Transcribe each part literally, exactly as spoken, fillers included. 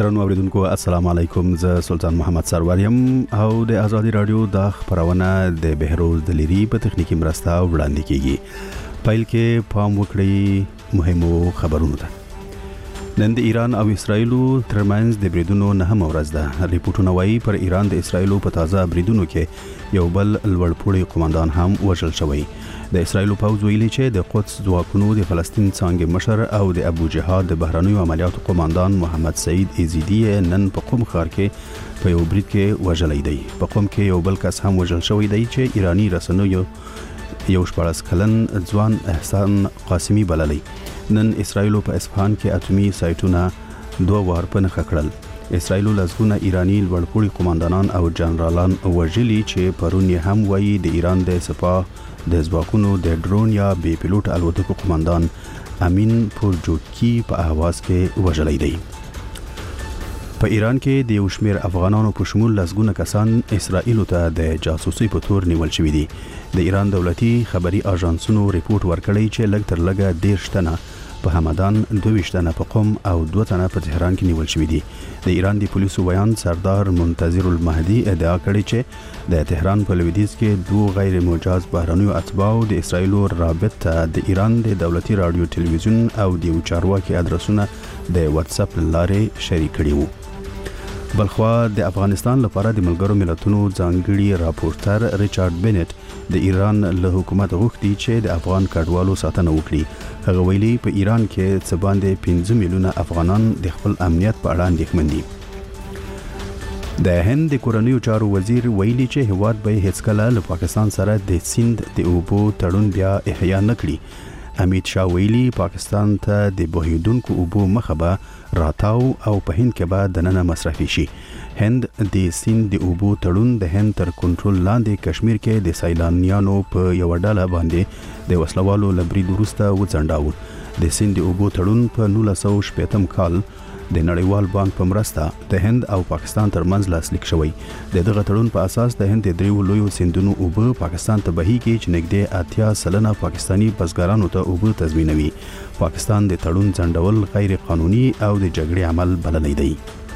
درنو اوریدونکو السلام علیکم، زه سلطان محمد سروریم او د آزادی رادیو د خبرونه د بهروز دلیری په تخنیکی مرسته وړاندې کیږي. پایل کې پام وکړئ مهمو خبرونو ته. نن د ایران او اسرایل ترمنځ د بریدونو نهم ورځ ده. ریپورتونه وايي پر ایران د اسرایل په تازه بریدونو کې یو بل لوړپوړی قومندان هم وژل شوی. د اسرایل پوځ ویلي چې د قدس ځواکونو د فلسطین څانګې مشر او د ابو جهاد د بهرنیو عملیاتو قومندان محمد سعید ایزیدی نن په قم ښار کې په یو برید کې وژل دی. په قم کې یو بل کس هم وژل شوی دی چې ایرانی رسنیو یو شپږ کلن ځوان احسان قاسمی بللی. نن اسرایل په اصفهان کې اتمی سایټونه دوه وار په نښه کړل. اسرایل لزګونه ایرانی لوړپوړي قومندانان او جنرالان وژلي چې پرون یې هم وایي د ایران د سپاه د ځواکونو د ډرون یا بې پیلوټ الوتکو قومندان امین پورجوکی په اهواز کې وژلی دی. په ایران کې د یو شمېر افغانانو په شمول لزګونه کسان اسرائیل ته د جاسوسي په تور نیول شوي دي. د ایران دولتي خبري اژانسونو ریپورت ورکړی چې لږ تر لږه دېرش تنه په همدان، دوه تنه په قم او دوه تنه په تهران کې نیول شوي دي. د ایران د پولیسو بیان سردار منتظر المهدي ادعا کړې چې د تهران په لویدیځ کې دوه غیر مجاز بهرنیو اتباعو د اسرائیل رابط ته د ایران د دولتي رادیو تلویزیون او د یو چارواکي ادرسونه د واتس اپ لارې شریک کړي وو. بلخوا د افغانستان لپاره د ملګرو ملتونو ځانګړي راپورټر ریچارډ بینټ د ایران له حکومت غوښتي چې د افغان کډوالو ساتنه وکړي. هغه ویلي په ایران کې څه باندې پنځه میلیونه افغانان د خپل امنیت په اړه اندېښمن دي. د هند د کورنیو چارو وزیر ویلي چې هیواد به هیڅکله له پاکستان سره د سیند د اوبو تړون بیا احیا نه کړي. امیت شاه ویلي پاکستان ته د بهیدونکو اوبو مخه به راتاو او په هند کې به دننه مصرفي شي. هند د سیند د اوبو تړون د هند تر کنټرول لاندې کشمیر کې د سیلانیانو په یو ډله باندې د وسلوالو لبرید وروسته وځنډاوه. د سیند د اوبو تړون په نولس سوه شپږم کال د نړیوال بانک په مرسته د هند او پاکستان ترمنځ لاسلیک شوی. د دغه تړون په اساس د هند د دریو لویو سیندونو اوبه پاکستان ته بهیږي چې نږدې اتیا سلنه پاکستانی بزګرانو ته اوبه تضمینوي. پاکستان د تړون ځنډول غیر قانوني او د جګړې عمل بللی دی.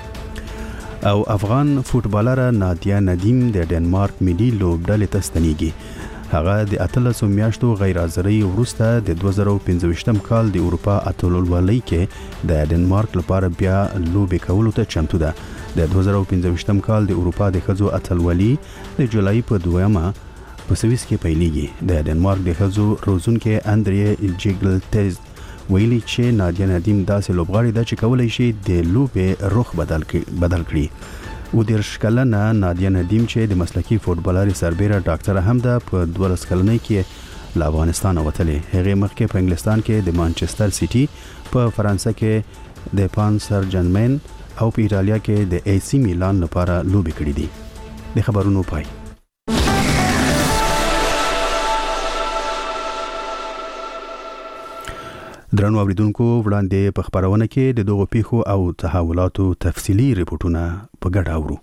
او افغان فوټبالره نادیا ندیم د ډنمارک ملي لوبډلې ته ستنیږي. هغه د اتلسو میاشتو غیر حاضرۍ وروسته د دوه زره پنځه کال د اروپا اتلولۍ کې د ډنمارک لپاره بیا لوبې کولو ته چمتو ده. د دوه زره پنځه کال د اروپا د ښځو اتلولۍ د جولای په دویمه په سویس کې پیلېږي. د ډنمارک د ښځو روزونکې اندرې جیګلټز ویلي چې نادیا ندیم داسې لوبغاړې ده چې کولی شي د لوبې رخ بدل بدل کړي. و دیرش کلنه نادیا ندیم چې د مسلکی فوټبالرې سربیره ډاکټره هم ده په دولس کلنۍ کې له افغانستان وتلې. هغې مخکې په انګلستان کې د مانچستر سیټي، په فرانسه کې د پاریس سن ژرمن او په ایټالیا کې د ای سی میلان لپاره لوبې کړې دي. د خبرونو پای. درنو اوریدونکو وړاندې په خبرونه کې د دغو پیښو او تحولاتو تفصیلی ریپورتونه په ګډه اورو.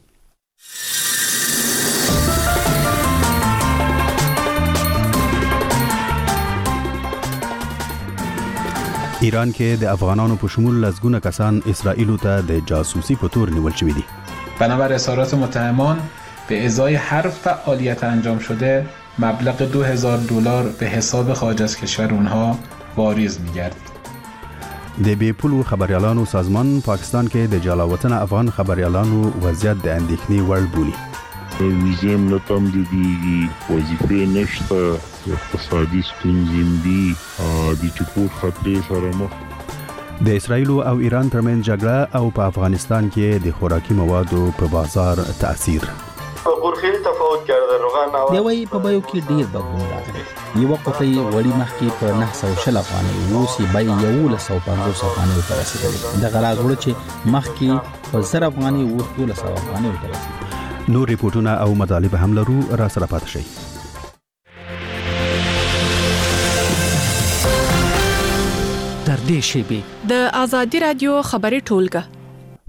ایران کې د افغانانو په شمول لزګونه کسان اسرائیل ته د جاسوسی په تور نیول شوي دي. بنابر اظهارات متهمان به ازای هر فعالیت انجام شده مبلغ دو هزار دلار به حساب خارج از کشور اونها واریز می‌گردید. د بې پولو خبریالانو سازمان پاکستان کې د جلاوطن افغان خبریالانو وضعیت د اندېښنې وړ بولي. ویزې هم نه تمدیدېږي، وظیفې نشته، اقتصادي ستونزې هم دي، د چوپوټ خطرې سره مخ. د اسرائیل او ایران ترمنځ جګړه او په افغانستان کې د خوراکي موادو په بازار تاثیر. غورخیل تفاوت کرده روغن او دی وی په بایو کې ډیر بدلون راغلی. یو قطعی وړي مخکې په نه سوه شل افغانۍ اوس یې بیه یولس سوه پنځوس افغانۍ ته رسېدلې. دغه راز چې مخکې په زر افغانۍ اوس دولس سوه افغانۍ ته رسېدلې. نور ریپورتونه او مطالب هم لرو، را سره پاتې شئ. تر دې شیبې د آزادی رادیو خبري ټولګه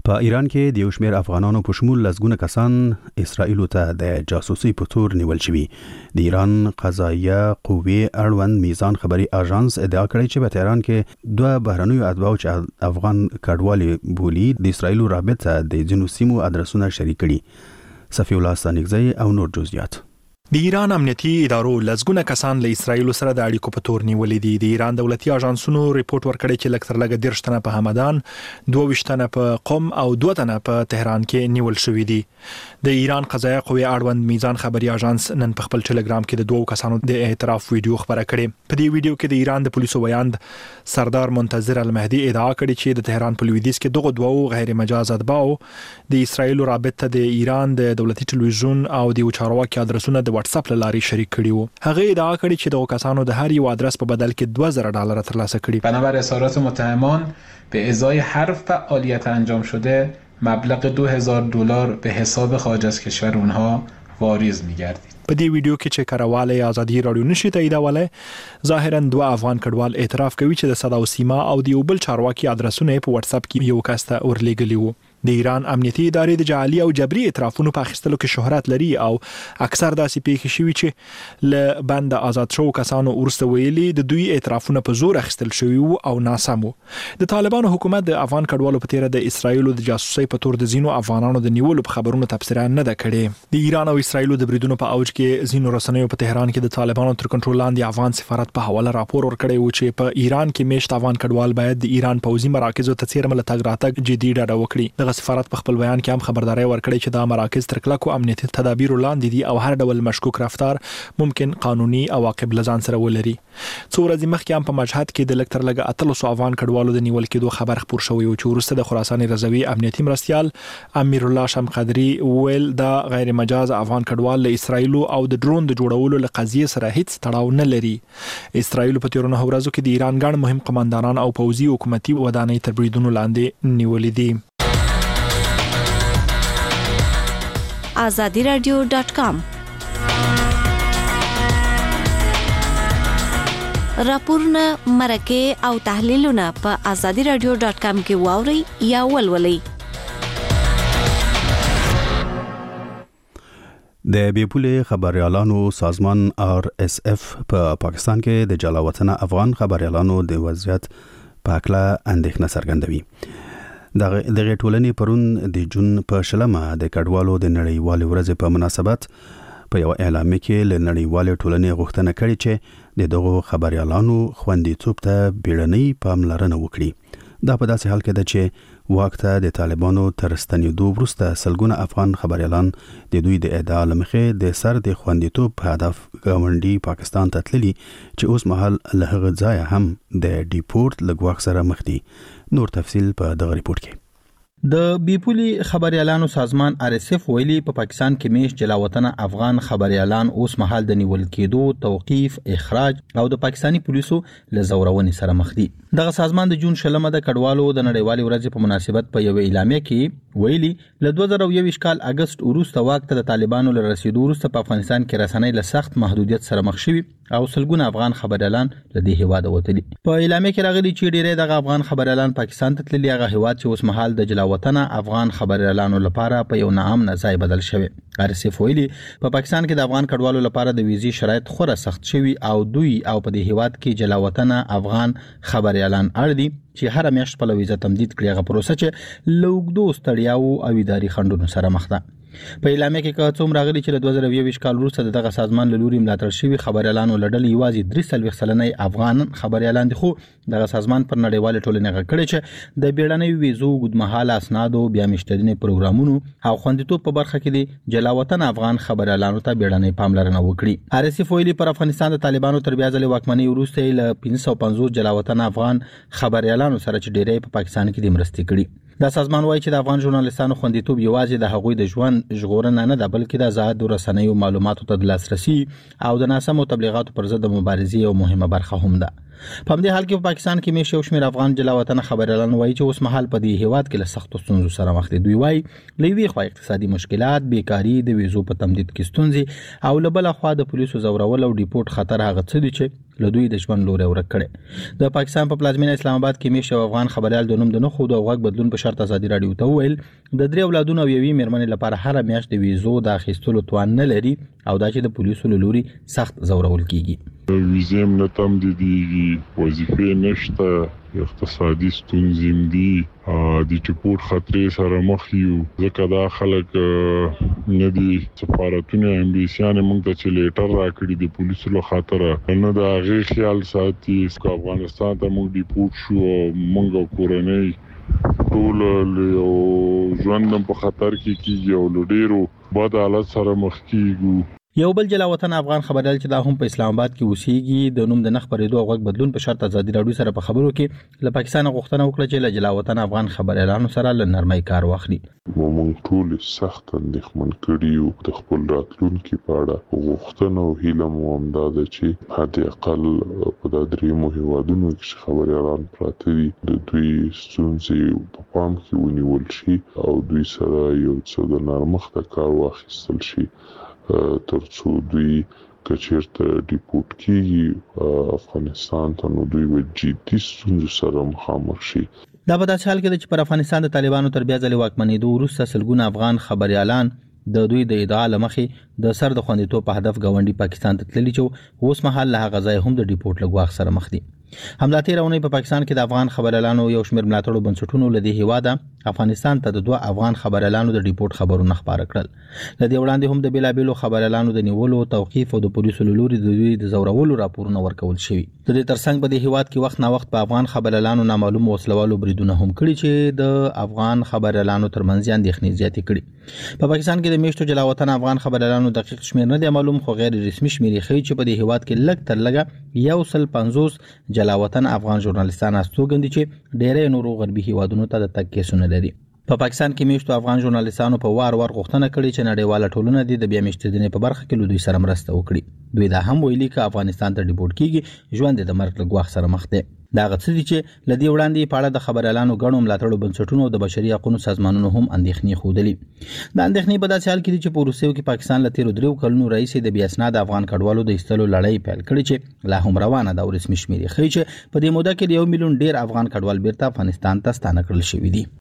په ایران کې د یو شمېر افغانانو په شمول لسګونه کسان اسرائیل ته د جاسوسي په تور نیول شوي. د ایران قضایه قوې اړوند میزان خبري اژانس ادعا کړې چې په تهران کې دوه بهرنیو اتباعو چې افغان کډوالي بولي د اسرائیل رابطه د ځینو سیمو ادرسونه شریک کړي. صفی الله ستانګزی او نور جزئیات. د ایران امنیتي ادارو لسګونه کسان له اسرایل سره د اړیکو په تور نیولې دي. د ایران دولتي اژانسونو ریپورت ورکړی چې لکتر لګ دیرش تنه په همدان، دوه ویشت تنه په قم او دوه تنه په تهران کې نیول شوې دي. د ایران قضایه قوې اړوند میزان خبري اژانس نن په خپل ټلګرام کې د دوه کسانو د اعتراف ویډیو خبره کړې. په دې ویډیو کې د ایران د پولیسو ویاند سردار منتظر المهدي ادعا کړې چې د تهران په لویدیځ کې دغه دوه غیر مجاز اتباعو د اسرایل رابطه د ایران د دولتي ټلویزیون او د چارواکي ادرسونه د واتس اپ لاري شریک کړي وو. هغه ادعا کړې چې دغه کسانو د هر یو ادرس په بدل کې دوه زره ډالر ترلاسه کړي. بنابر اظهارات متهمان به ازای هر فعالیت انجام شده مبلغ دو هزار دلار به حساب خارج از کشور اونها واریز می‌گردید. په دې ویډیو کې چې کارواله آزادي رادیو نشي تاییدوله ظاهرا دوه افغان کډوال اعتراف کوي چې د صدا او سیما او د یو بل چارواکي ادرسونه په واتس اپ کې یو کاسته ورلېګلی وو. د ایران امنیتي ادارې د جعلي او جبري اعترافونو په اخیستلو کې شهرت لري او اکثر داسې پیښې شوي چې ل بند آزاد شو کسانو ورسته ویلي د دوی اعترافونه په زور اخیستل شوي او ناسم وو. د طالبانو حکومت د افغان کډوالو په تیره د اسرایل د جاسوسي په تور د زینو افغانانو د نیولو په خبرونو تبصره نه ده کړې. د ایران او اسرایل د بریدونو په اوج کې زینو رسنیو په تهران کې د طالبانو تر کنټرول لاندې افغان سفارت په حواله راپور ورکړی و چې په ایران کې میشت افغان کډوال باید د ایران پوځي مراکزو ته څیرمه لتګ راتګ جدي ډاډه وکړي. دغه سفارت په خپل بیان کې هم خبرداري ورکړې چې دا مراکز تر کلکو امنیتي تدابیر لاندې دي او هر ډول مشکوک رفتار ممکن قانوني عواقب لزان سره ولري. څو ورځې مخکې هم په مشهد کې د لکتر لګ اتلس افغان کډوالو د نیول کېدو خبر خبر شوی او چې ورسته د خراسان رضوی امنیتي مرستيال امیر الله شم قدري ویل دا غیر مجاز افغان کډوال له اسرایل او د ډرون د جوړولو له قضیې سره هیڅ تړاو نه لري. اسرایل په تیرونو ورځو کې د ایران ګڼ مهم قوماندانان او پوځي حکومتي ودانۍ تر بریدونو لاندې نیولې دي. آزادی رادیو ډاٹ کام راپورونه مرکه او تحلیلونه په آزادی رادیو ډاٹ کام کې واوري یا ولولئ. د بیپولې خبريالانو سازمان آر اس اف په پاکستان کې د جلاوطن افغان خبريالانو د وضعیت په اړه اندېښنه څرګندوي. دغه دغه ټولنې پرون د جون په شلمه د کډوالو د نړیوال ورځ په مناسبت په یو اعلان کې له نړیوال ټولنې غوښتنه کړې چې د دغه خبريالانو خوندیتوب ته بیړنۍ پاملرنه وکړي. دا په داسې حال کې ده چې وخت د طالبانو تر ستنېدو وروسته سلګونه افغان خبريالان د دوی د ادعا لمخې د سر د خوندیتوب په هدف ګاونډي پاکستان ته تللي چې اوس مهال له هغه ځای هم د ډیپورت لګواک سره مخ دي. نور تفصيل په دغه ریپورت کې. د بیپولي خبريالانو سازمان آر اس اف ویلي په پاکستان کې میش جلاوطن افغان خبريالان اوس مهال د نیول کېدو، توقيف، اخراج او د پاکستاني پولیسو له زورونې سره مخ دي. دغه سازمان د جون شلمه د کډوالو د نړیوالې ورځې په مناسبت په یو اعلامیه کې ویلي له دوه زره یو کال اگست وروسته واک ته د طالبانو له رسیدو وروسته په افغانستان کې رسنۍ له سخت محدودیت سره مخ شوي او سلګونه افغان خبريالان له دې هیواده وتلي. په اعلامیه کې راغلي چې ډېری دغه افغان خبريالان پاکستان ته تللي هغه هیواد چې اوس مهال د جلاوطن افغان خبريالانو لپاره په یو ناامن ځای بدل شوی. آر اس اف ویلي په پاکستان کې د افغان کډوالو لپاره د ویزي شرایط خورا سخت شوي او دوی او په دې هیواد کې جلاوطن افغان خبريالان اړ دي چې هر میاشت په ویزه تمدید کړي. هغه پروسه چې لوګدو ستړیاو او اداري خنډونو سره مخ ده. په اعلامیه کې که څوم راغلي چې د دوه زره یو کال وروسته دغه سازمان له لوري ملاتړ شوی خبريالانو لړل یوازې درې سلوي سلنۍ افغان خبريالان دي، خو دغه سازمان پر نړیوال ټولنې غکړي چې د بیړنۍ ویزو ګډمحاله اسنادو بیا مشترینې پروګرامونو او خوندیتوب په برخه کې د جلاوطن افغان خبريالانو ته بیړنۍ پاملرنه وکړي. آر اس اف ویلي پر افغانستان د طالبانو تر بیا ځلې واکمنۍ وروسته له پنځه سوه پنځوس جلاوطن افغان خبريالانو سره چې ډېری په پاکستان کې د مرستې کړي. دا سازمان وایي چې د افغان ژورنالیستانو خوندیتوب یوازې د هغوی د ژوند ژغورنه نه ده، بلکې د آزاد رسنیو معلوماتو ته د لاسرسي او د ناسمو تبلیغاتو پر ضد د مبارزې یو مهمه برخه هم ده. په همدې حال کې په پاکستان کې میشو شمیر افغان جلاوطن خبريالان وایي چې اوس مهال په دې هیواد کې له سختو ستونزو سره مخ دي. دوی وایي لوی خو اقتصادي مشکلات، بیکاری، د ویزو په تمدید کې ستونزې او له بل خوا د پولیسو زورول او ډیپورت خطر هغه څه دي چې له دوی د ژوند لوري ورک کړي. د پاکستان په پلازمینه اسلام آباد کې میشته افغان خبريال د نوم د نخود او غږ بدلون په شرط ازادي رادیو ته وویل د درې اولادونو او یوې میرمنې لپاره هر میاشت د ویزو د اخیستلو توان نه لري او دا چې د پولیسو له لوري سخت زورول کیږي. ویزې هم نه تمدیدېږي، وظیفې نشته، اقتصادي ستونزې دي، د ټیپورټ خطرې سره مخ یو. ځکه دا خلک نه دي سفارتونه امبیسیانې موږ ته چې لیټر راکړي د پولیسو له خاطره نه د هغې خیال ساتي. افغانستان ته موږ ډیپورټ شو او موږ کورنۍ ټول یو ژوند په خطر کې کیږي او له ډېرو بد حالت سره مخ کیږو. یو بل جلا وطن افغان خبريال چې دا هم په اسلام آباد کې اوسېږي د نوم د نخ پرېدو او غږ بدلون په شرط ازادي رادیو سره په خبرو کې له پاکستان غوښتنه وکړه چې له جلا وطن افغان خبريالانو سره له نرمۍ کار واخلي. موږ ټول سخت اندېښمن کړي یو د خپل راتلونکي په اړه. غوښتنه او هیله مو همدا ده چې حد اقل په دا دریمو هیوادونو کې خبريالان پراته دي د دوی ستونزې په پام کې ونیول شي او دوی سره یو څه د نرمښت کار واخیستل شي ترڅو دوی کچیرته ډیپورټ کیږي افغانستان ته نو دوی و جدي ستونزو سره مخامخ شي. دا په داسې حال کې چې پر افغانستان د طالبانو تر بیا ځلې واکمنېدو وروسته سلګونه افغان خبريالان د دوی د ادعا لمخې د سر د خوندیتوب په هدف غونډي پاکستان ته تللي چې اوس مهال له هغه ځای هم د ډیپورټ لګواخ سره مخ دي. همدا تیرونه په پاکستان کې د افغان خبريالانو یو شمېر ملاتړو بنسټونو له دې هواده افغانستان ته د دوه افغان خبريالانو د ډیپورټ خبرونه خبره کړل. لدې وړاندې هم د بیلابېلو خبريالانو د نیولو، توقيف او د پولیسو له لوري د دوی د زورولو راپورونه ورکول شوي. د دې ترڅنګ په دې هواد کې وخت نا وخت په افغان خبريالانو نامعلوم وسلوالو بریدونه هم کړي چې د افغان خبريالانو ترمنځ اندېښنې زیاتې کړي. په پاکستان کې د میشتو جلا وطن افغان خبريالانو دقیق شمېر نه دی معلوم، خو غیر رسمي شمېر ښیي چې په دې هواد کې لږ تر لږه یو سل پنځوس جلا وطن افغان ژورنالیستان استوګندي چې ډېرې نورو غربي هیوادونو ته د تګ کیسونه لري. په پاکستان کې میشتو افغان ژورنالیستانو په وار وار غوښتنه کړې چې نړیواله ټولنه د بیا میشتېدنې په برخه کې له دوی سره مرسته وکړي. دوی دا هم ویلي چې افغانستان ته ډیپورټ کیږي ژوند د مرګ له ګواښ سره مخ دی. دا غڅ دي چې لدی وړاندې په اړه د خبريالانو غړو ملاتړو بنسټونو او د بشري حقوقو سازمانونو هم اندېښنې خودلې. دا اندېښنې په داسې حال کې دي چې په روسیې کې پاکستان له تیرو دریو کلونو رئیس د بیا اسناد افغان کډوالو د ایستلو لړۍ پیل کړې چې لا هم روانه ده او رسمي شمېر ښیي چې په دې موده کې د یو میلیون ډیر افغان کډوال بیرته افغانستان ته ستانه کړل شوي دي.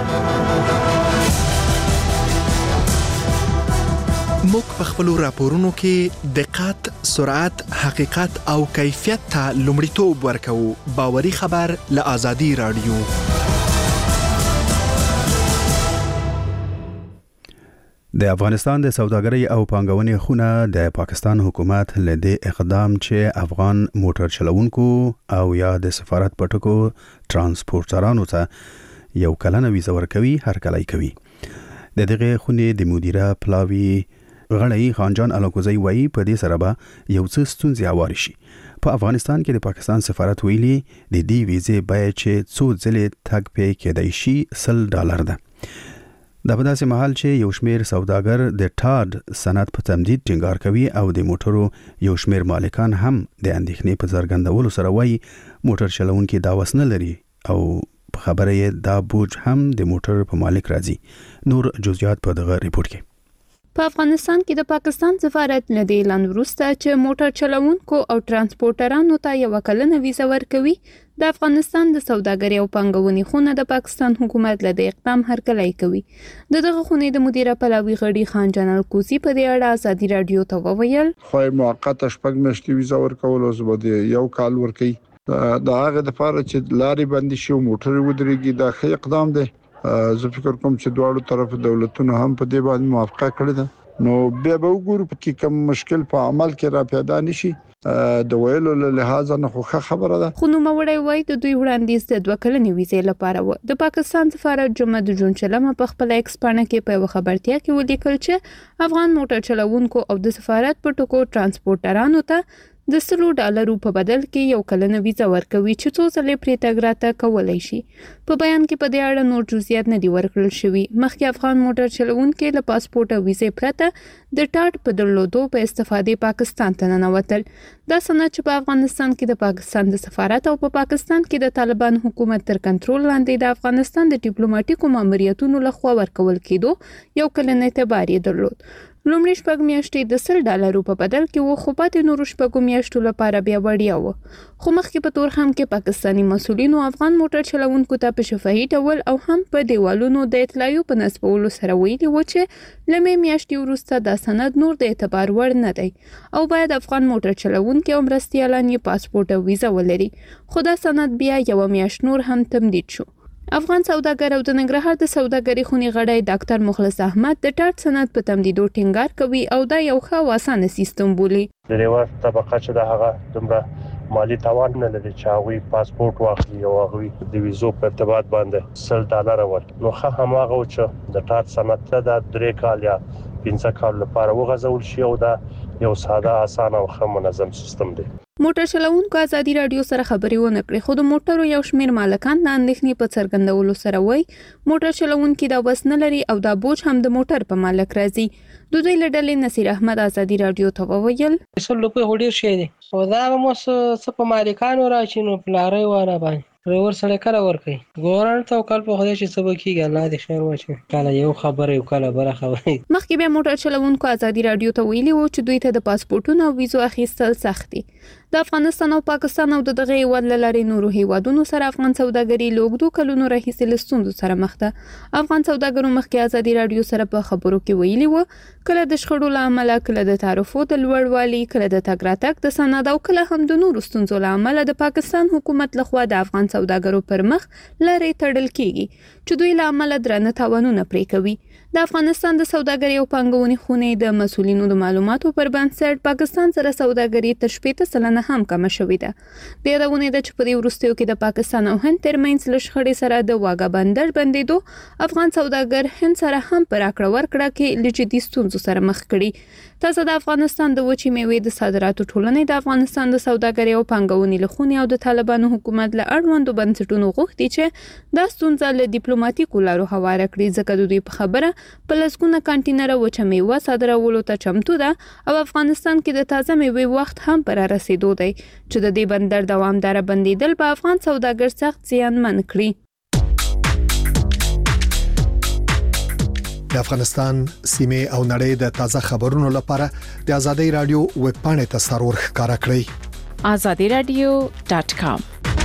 موږ په خپل راپورونو کې دقت، سرعت، حقیقت او کیفیت ته لومړیتوب ورکوو. باوري خبر له آزادي رادیو. د افغانستان د سوداګرۍ او پانګونې خونه د پاکستان حکومت له دې اقدام چې افغان موټر چلوونکو او یا د سفارت پټکو ترانسپورټرانو ته یو کلنه ویزه ورکوي هرکلی کوي. د دغه خونې د مدیره پلاوی غړی خانجان الکوزی وایي په دې سره به یو څه ستونزې هواري شي. په افغانستان کې د پاکستان سفارت ویلي د دې ویزې بیه چې څو ځلې تګ پې کېدای شي سل ډالر ده. دا په داسې مهال چې یو شمېر سوداګر د ټاډ سند په تمدید ټینګار کوي او د موټرو یو شمېر مالکان هم د اندېښنې په څرګندولو سره وایي موټر چلوونکي دا وس نه لري او په خبره یې دا بوج هم د موټر په مالک راځي. نور جزئیات په دغه ریپورت کې. په افغانستان کې د پاکستان سفارت له دې اعلان وروسته چې موټر چلوونکو او ترانسپورټرانو ته یو کلنه ویزه ورکوي، د افغانستان د سوداګرۍ او پانګونې خونه د پاکستان حکومت له دې اقدام هرکلی کوي. د دغه خونې د مدیره پلاوی غړي خان جان الکوزی په دې اړه آزادي رادیو ته وویل خو موقته شپږ میاشتې ویزه ورکول او زبده یو کال ورکي. دا هغه د لپاره چې لارې بندي شي او موټر ودرېږي. دا ښه اقدام دی. زه فکر کوم چې دواړو طرف دولتونو هم په دې باندې موافقه کړې ده. نو بیا به وګورو چې کوم مشکل په عمل کې را پیدا نشي. د ویلو له لحاظه نه خو خبره ده. خو نو موړی وای د دوی وړاندیز د دوه کلنې ویزې لپاره و. د پاکستان سفارت جمعه د جون چلمه په خپل ایکس پاڼه کې په خبرتیا کې ولیکل چې افغان موټر چلوونکو او د سفارت په ټکو ترانسپورټرانو ته د سلو ډالرو په بدل کې یو کلنه ویزه ورکوي چې څو ځلې پرې تګ راته کولای شي. په بیان کې په دې اړه نور جزئیات نه دي ورکړل شوي. مخکې افغان موټر چلوونکي له پاسپورت او ویزې پرته د ټاټ په درلودو په استفادې پاکستان ته ننوتل. دا سند چې په افغانستان کې د پاکستان د سفارت او په پاکستان کې د طالبان حکومت تر کنټرول لاندې د افغانستان د ډیپلوماټیکو ماموریتونو لخوا ورکول کېدو یو کلنه اعتبار یې درلود. لومړی شپږ میاشتې د سل ډالرو په بدل کې و، خو پاتې نورو شپږو میاشتو لپاره بیا وړیا و. خو مخکې په تورخم کې پاکستاني مسؤلینو افغان موټر چلوونکو ته په شفاهي ډول او هم په دیوالونو د اطلاعیو په نصبولو سره ویلي و چې له مې میاشتې وروسته دا سند نور د اعتبار وړ نه دی او باید افغان موټر چلوونکي او مرستیالان یې پاسپورټ او ویزه ولري. خو دا سند بیا یوه میاشت نور هم تمدید شو. افغان سوداګر او د ننګرهار د سوداګرۍ خونې غړی ډاکټر مخلص احمد د ټاټ سند په تمدیدو ټینګار کوي او دا یو ښه او اسانه سیستم بولي. د ریوار طبقه چې د هغه دومره مالی توان نه لري چې هغوی پاسپورټ واخلي او هغوی د ویزو په ارتباط باندې سل ډالر ور نو ښه هماغه چې د ټاټ سند ته د درې کال یا پنځه کال لپاره وغځول شي او دا یو ساده اسانه او ښه منظم سیستم دی. موټر چلوونکو ازادي رادیو سره خبرې ونه کړې، خو د موټرو یو شمېر مالکان د اندېښنې په څرګندولو سره وایي موټر چلوونکي دا وس نه لري او دا بوج هم د موټر په مالک راځي. د دوی له ډلې نصیر احمد ازادي رادیو ته وویل څه لوپه هډیر شي دي او دا مو څه په مالکانو راشي نو پلاري واره باندې ور سره کله ورکي ګورن ته کال په خدای چې سبا کیږي الله دې خیر واچي کله یو خبره یو کله بل خبره. مخکې بیا موټر چلوونکو ازادي رادیو ته ویلي و چې دوی ته د پاسپورتونو او ویزو اخیستل سخت دي. د افغانستان او پاکستان او د دغه هیواد له لارې نورو هیوادونو سره افغان سوداګري له اوږدو کلونو راهیسې له ستونزو سره مخ ده. افغان سوداګرو مخکې ازادي رادیو سره په خبرو کې ویلي و کله د شخړو له امله، کله د تعرفو د لوړوالي، کله د تګ راتګ د سند او کله هم د نورو ستونزو له امله د پاکستان حکومت لخوا د افغان سوداګرو پر مخ لارې تړل کیږي چې دوی له امله درنه تاوانونه پرې کوي. د افغانستان د سوداګرۍ او پانګونې خونې د مسؤلینو د معلوماتو پر بنسټ پاکستان سره سوداګري تر شپږ سلنه هم کمه شوې ده. د یادونې ده چې په دې وروستیو کې د پاکستان او هند ترمنځ له شخړې سره د واګا بندر بندېدو افغان سوداګر هند سره هم په راکړه ورکړه کې له جدي ستونزو سره مخ کړي. تاسو د افغانستان د وچې میوې د صادراتو ټولنې د افغانستان د سوداګرۍ او پانګونې له خونې او د طالبانو حکومت له اړوندو بنسټونو غوښتي چې دا ستونزه له ډیپلوماټیکو لارو هواره کړي، ځکه د دوی په خبره په لسګونه کانټینره وچه میوه صادرولو ته چمتو ده او افغانستان کې د تازه میوې وخت هم پر رسیدو دی چې د دې بندر دوامداره بندیدل په افغان سوداګر سخت زیانمن کړي. د افغانستان سیمه او نړۍ د تازه خبرونو لپاره د آزادۍ رادیو ویب پاڼې ته سرور ښکارا کړئ آزادي رادیو ډاټ کام.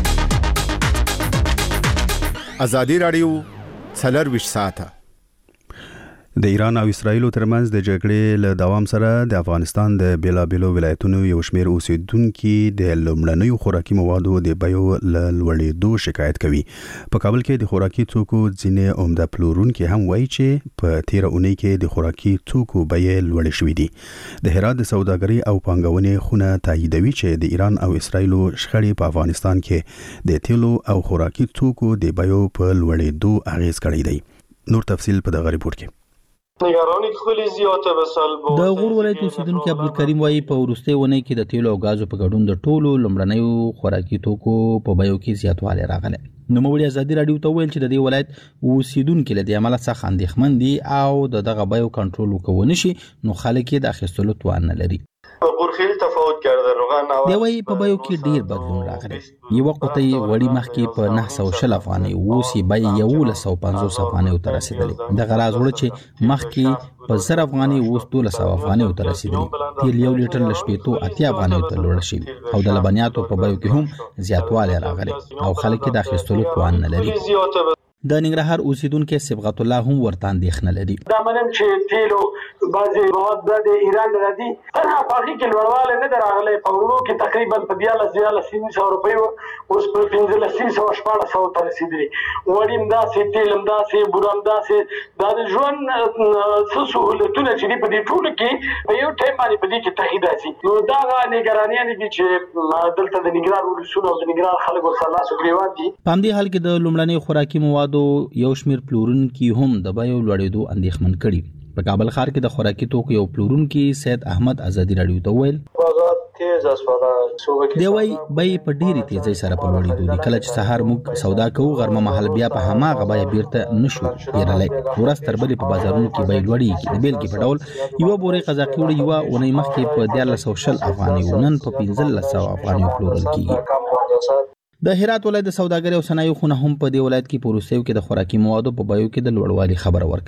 آزادي رادیو څلور ساعته د ایران او اسرایل ترمنځ د جګړې له دوام سره د افغانستان د بیلابیلو ولایتونو یو شمېر اوسیدونکو د لومړنیو خوراکي موادو د بیو له لوړېدو شکایت کوي. په کابل کې د خوراکي توکو ځینې عمده پلورونکي هم وایي چې په تیر اونۍ کې د خوراکي توکو بیې لوړې شوې دي. د هرات د سوداګرۍ او پانګونې خونه تاییدوي چې د ایران او اسرایل شخړې په افغانستان کې د تیلو او خوراکي توکو د بیو په لوړېدو اغیز کړی دی. نور تفصیل په دغه ریپورت کې. نگرانی خیلی زیاده به سلب د غور ولایت اوسیدونکو عبدالکریم وایي په ورسته ونې کې د تیلو او غازو په ګډون د ټولو لومړنیو خوراکي توکو په بیو کې زیاتوالی راغلی. نوموړي آزادي رادیو ته ویل چې د دې ولایت اوسیدونکو له دې عمله څخه اندېښمن دي او د دغه بیو کنټرول وکول شي نو خلک یې د اخیستلو توان نه لري. خیلی تفاوت کرده روغن دی وایي په بیو کې ډیر بدلون راغلی. یو قطۍ وړي مخکې په نهه سوه شل افغانۍ اوس یې بیې یولس سوه پنځوس افغانیو ته رسېدلې. دغه راز وړه چې مخکې په زر افغانۍ اوس دولس سوه افغانیو ته رسېدلې. تیل یو لیټر له شپېتو اتیا افغانیو ته لوړ شوي او د لبنیاتو په بیو کې هم زیاتوالی راغلی او خلک یې د اخیستلو توان نه لري. د ننګرهار اوسیدونکو صبغت الله هم ورته اندېښنه لري. دا منم چې تیلو بعضي مواد د ایران راځي تنها باقي کې لوړوالی نه راغلی. په ورو کې تقریبا په دیارلس دیارلس سوه روپۍ اوس په پنځلس سوه شپاړس سوه ته رسېدلي. وړي همداسې تیل همداسې بوره همداسې دا د ژوند څه سهولتونه چې دي په دې ټولو کې په یو ټایم باندې په دې کې تغییر راځي. نو دغه نګرانیانې دي چې دلته د ننګرهار ولسونه او د ننګرهار خلک ورسره لاس و ګرېوان دي. په همدې حال کې د لومړنیو خوراکي موادو یو شمېر پلورونکي هم د بیو لوړېدو اندېښمن کړي. په کابل ښار کې د خوراکي توکو یو پلورونکي سید احمد آزادي رادیو ته وویل دی وایي بیې په ډېرې تیزۍ سره په لوړېدو دي. کله چې سهار موږ سودا کوو غرمه مهال بیا په هماغه بیه بیرته نشو پیرلی. ورځ تر بلې په بازارونو کې بیې لوړېږي. د بېلګې په ډول یوه بورۍ قزاقي وړۍ یوه اونۍ مخکې په دیارلس سوه شل افغانۍ نن په پنځلس سوه افغانیو پلورل کېږي. د هرات ولایت د سوداګرۍ او صنایعو خونه هم په دې ولایت کې په وروستیو کې د خوراکي موادو په بیو کې د لوړوالي خبره ورکوي.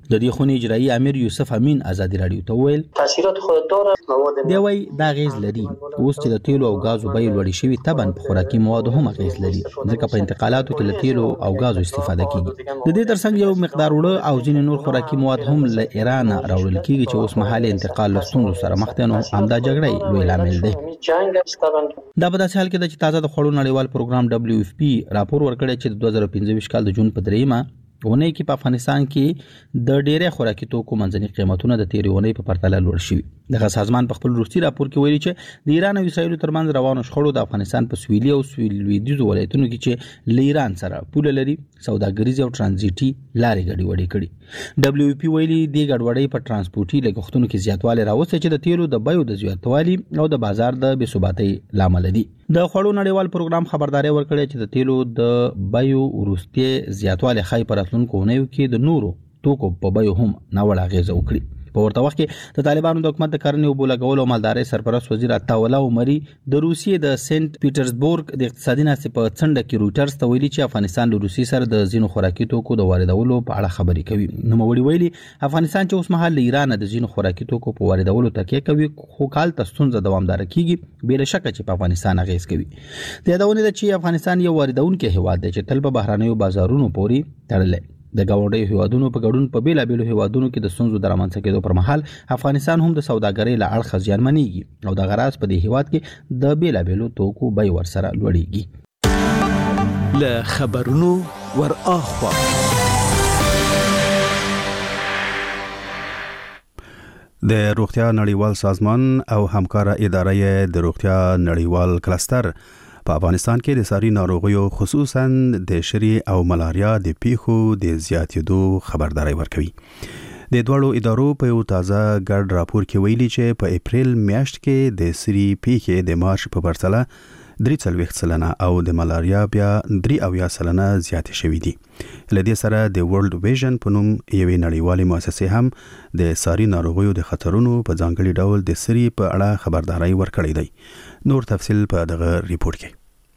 د دې خونې اجرایي امیر یوسف امین ازادي رادیو ته ویل تاثیرات خوددار مواد دی وی دا غیز لري اوس چې د تیلو او غازو بیې لوړې شوي طبعا په خوراکي موادو هم غیز لري ځکه په انتقالاتو کې له تیلو او غازو استفاده کیږي د دې ترڅنګ یو مقدار وړه او ځینې نور خوراکي مواد هم له ایران راوړل کیږي چې اوس مهال انتقال له ستونزو سره مخ دي نو همدا جګړه لوی لامل دی دا په داسې حال کې د چې تازه د خوړو نړیوال پروګرام دبليو اف پی راپور ورکړی چې د دوه زره پنځه کال د جون په دریمه ونه کې په افغانستان کې د ډېرې خوراکي توکو منځني قیمتونه د تیرې ونې په پرتله لوړ شوي. دغه سازمان په خپل وروستي راپور کې ویلي چې د ایران او اسرایل ترمنځ روانو شخړو د افغانستان په سویلي او سویل لویدیځو ولایتونو کې چې له ایران سره پوله لري سوداګریز او ترانزیټي لارې ګډې وډې کړي. دبليو پی ویلي د ګډوډۍ په ترانسپورتي لګښتونو کې زیاتوالی راوستی چې د تیلو د بیو د زیاتوالي او د بازار د بې ثباتۍ لامل دي. د خوړو نړیوال پروګرام خبرداري ورکړې چې د تیلو د بیو وروستي زیاتوالی خای پر راتلونکو اونیو کې د نورو توکو په بیو هم ناوړه اغیزه وکړي. په ورته وخت کې د طالبانو د حکومت د کرنې او بولګول او مالدارۍ سرپرست وزیر عطاوله عمري د روسیې د سنت پیټرزبورګ د اقتصادي ناستې په څنډه کې رويټرز ته ویلي چې افغانستان له روسیې سره د ځینو خوراکي توکو د واردولو په اړه خبرې کوي. نوموړي ویلي افغانستان چې اوس مهال له ایران د ځینو خوراکي توکو په واردولو تکیه کوي خو کال ته ستونزه دوامداره کیږي بې له شکه چې په افغانستان اغیز کوي. د یادونه ده چې افغانستان یو واردونکي هیواد دی چې تل په بهرانیو بازارونو پورې تړلی. د ګاونډیو هیوادونو په ګډون په بیلابیلو هیوادونو کې د ستونزو د رامنځته کېدو پر مهال افغانستان هم د سوداګرۍ له اړخه زیانمنېږي او د غراض په دې هیواد کې د بیلابیلو توکو بیې ورسره لوړېږي. له خبرونو ور اخوا د روغتیا نړیوال سازمان او همکاره اداره د روغتیا نړیوال کلستر په افغانستان کې د ساري ناروغیو خصوصا د شری او ملاریا د پیښو د زیاتېدو خبرداري ورکوي. د دوړو ادارو په یو تازه ګډ راپور کې ویلي چې په اپریل میاشت کې د سری پیښې د مارچ په پرتله درې څلوېښت سلنه او د ملاریا بیا درې اویا سلنه زیاتې شوې دي. له دې سره د ورلد ویژن په نوم یوې نړیوالې مؤسسې هم د ساري ناروغیو د خطرونو په ځانګړي ډول د سری په اړه خبرداري ورکړې دی. نور تفصیل په دغه ریپورت کې.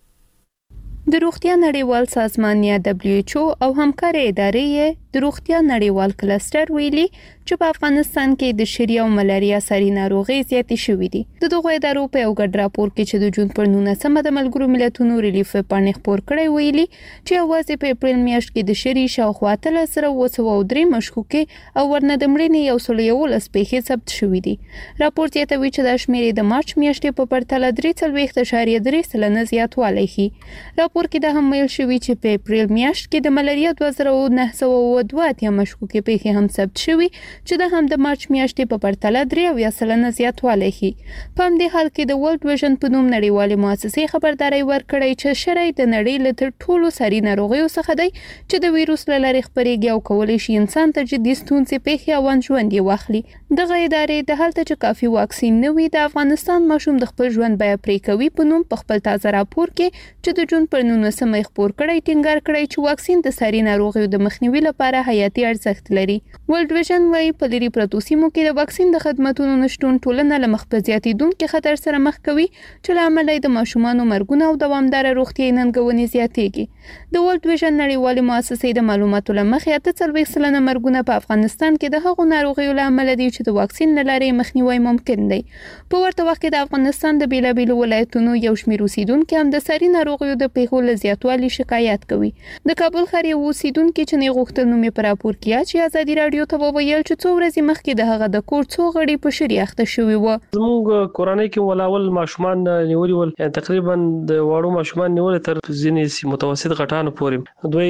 د روغتیا نړیوال سازمان یا دبليو ایچ او او همکاري ادارې د روغتیا نړیوال کلستر ویلي چې په افغانستان کې د شری او ملاریا ساري ناروغي زیاتې شوې دي. د دغه ادارو په یو ګډ راپور کې چې د جون پر نولسمه د ملګرو ملتونو ریلیف پاڼې خپور کړی ویلي چې اواز په اپریل میاشت کې د شری شاوخوا اتلس سره وسو او درې مشکوکې او ورندمړنې یو سل یولس پیښې ثبت شوې دي. راپور زیاتوي چې د شمیرې د مارچ میاشتې په پرتله درې څلوېښت اعشاریه درې سلنه زیاتوالی ښيي. راپور کې دا هم ویل شوی چې په اپریل میاشت کې د ملاریا دوه زره نهه سوه دوه اتیا مشکوکې پیښې هم ثبت شوي چې د هم د مارچ میاشتې په پرتله درې اویا سلنه زیاتوالی ښيي. په همدې حال کې د ورلد ویژن په نوم نړیوالې مؤسسې خبرداری ورکړی چې شری د نړۍ له تر ټولو ساري ناروغیو څخه دی چې د ویروس له لارې خپرېږي او کولی شي انسان ته جدي ستونزې پیښې او ژوند یې واخلي. دغه ادارې د هلته چې کافي واکسین نه وي د افغانستان ماشوم د خپل ژوند بیه پرې کوي په نوم په خپل تازه راپور کې چې د جون پر نولسمه خپور کړی ټینګار کړی چې واکسین د ساري ناروغیو د مخنیوي لپاره حیاتي ارزښت لري. ورلد ویژن وايي په لري پرتو سیمو کې د واکسین د خدماتو نشټون ټولنه له مخ په زیاتېدونکي خطر سره مخ کوي چې له امله د ماشومانو مرګونه او دوامداره روغتیايي ننګونې زیاتېږي. د ورلد ویژن نړیوالې مؤسسې د معلوماتو له مخې اته څلوېښت سلنه مرګونه په افغانستان کې د هغو ناروغیو له امله دي چې د واکسین له لارې مخنیوی ممکن دی. په ورته وخت کې د افغانستان د بیلابیلو ولایتونو یو شمېر اوسیدونکي هم د ساري ناروغیو د پیښو له زیاتوالي شکایت کوي. د کابل ښار یو اوسیدونکي چې نه غوښتل نوم یې په راپور کې چې ازادي رادیو ته وویل چې څو ورځې مخکې د هغه د کور څو غړي په شری اخته شوي وو. زموږ کورنۍ کې ولاول ماشومان نیولي ول تقریبا د وړو ماشومان نیول تر ځینې متوسط غټانو پورې دوی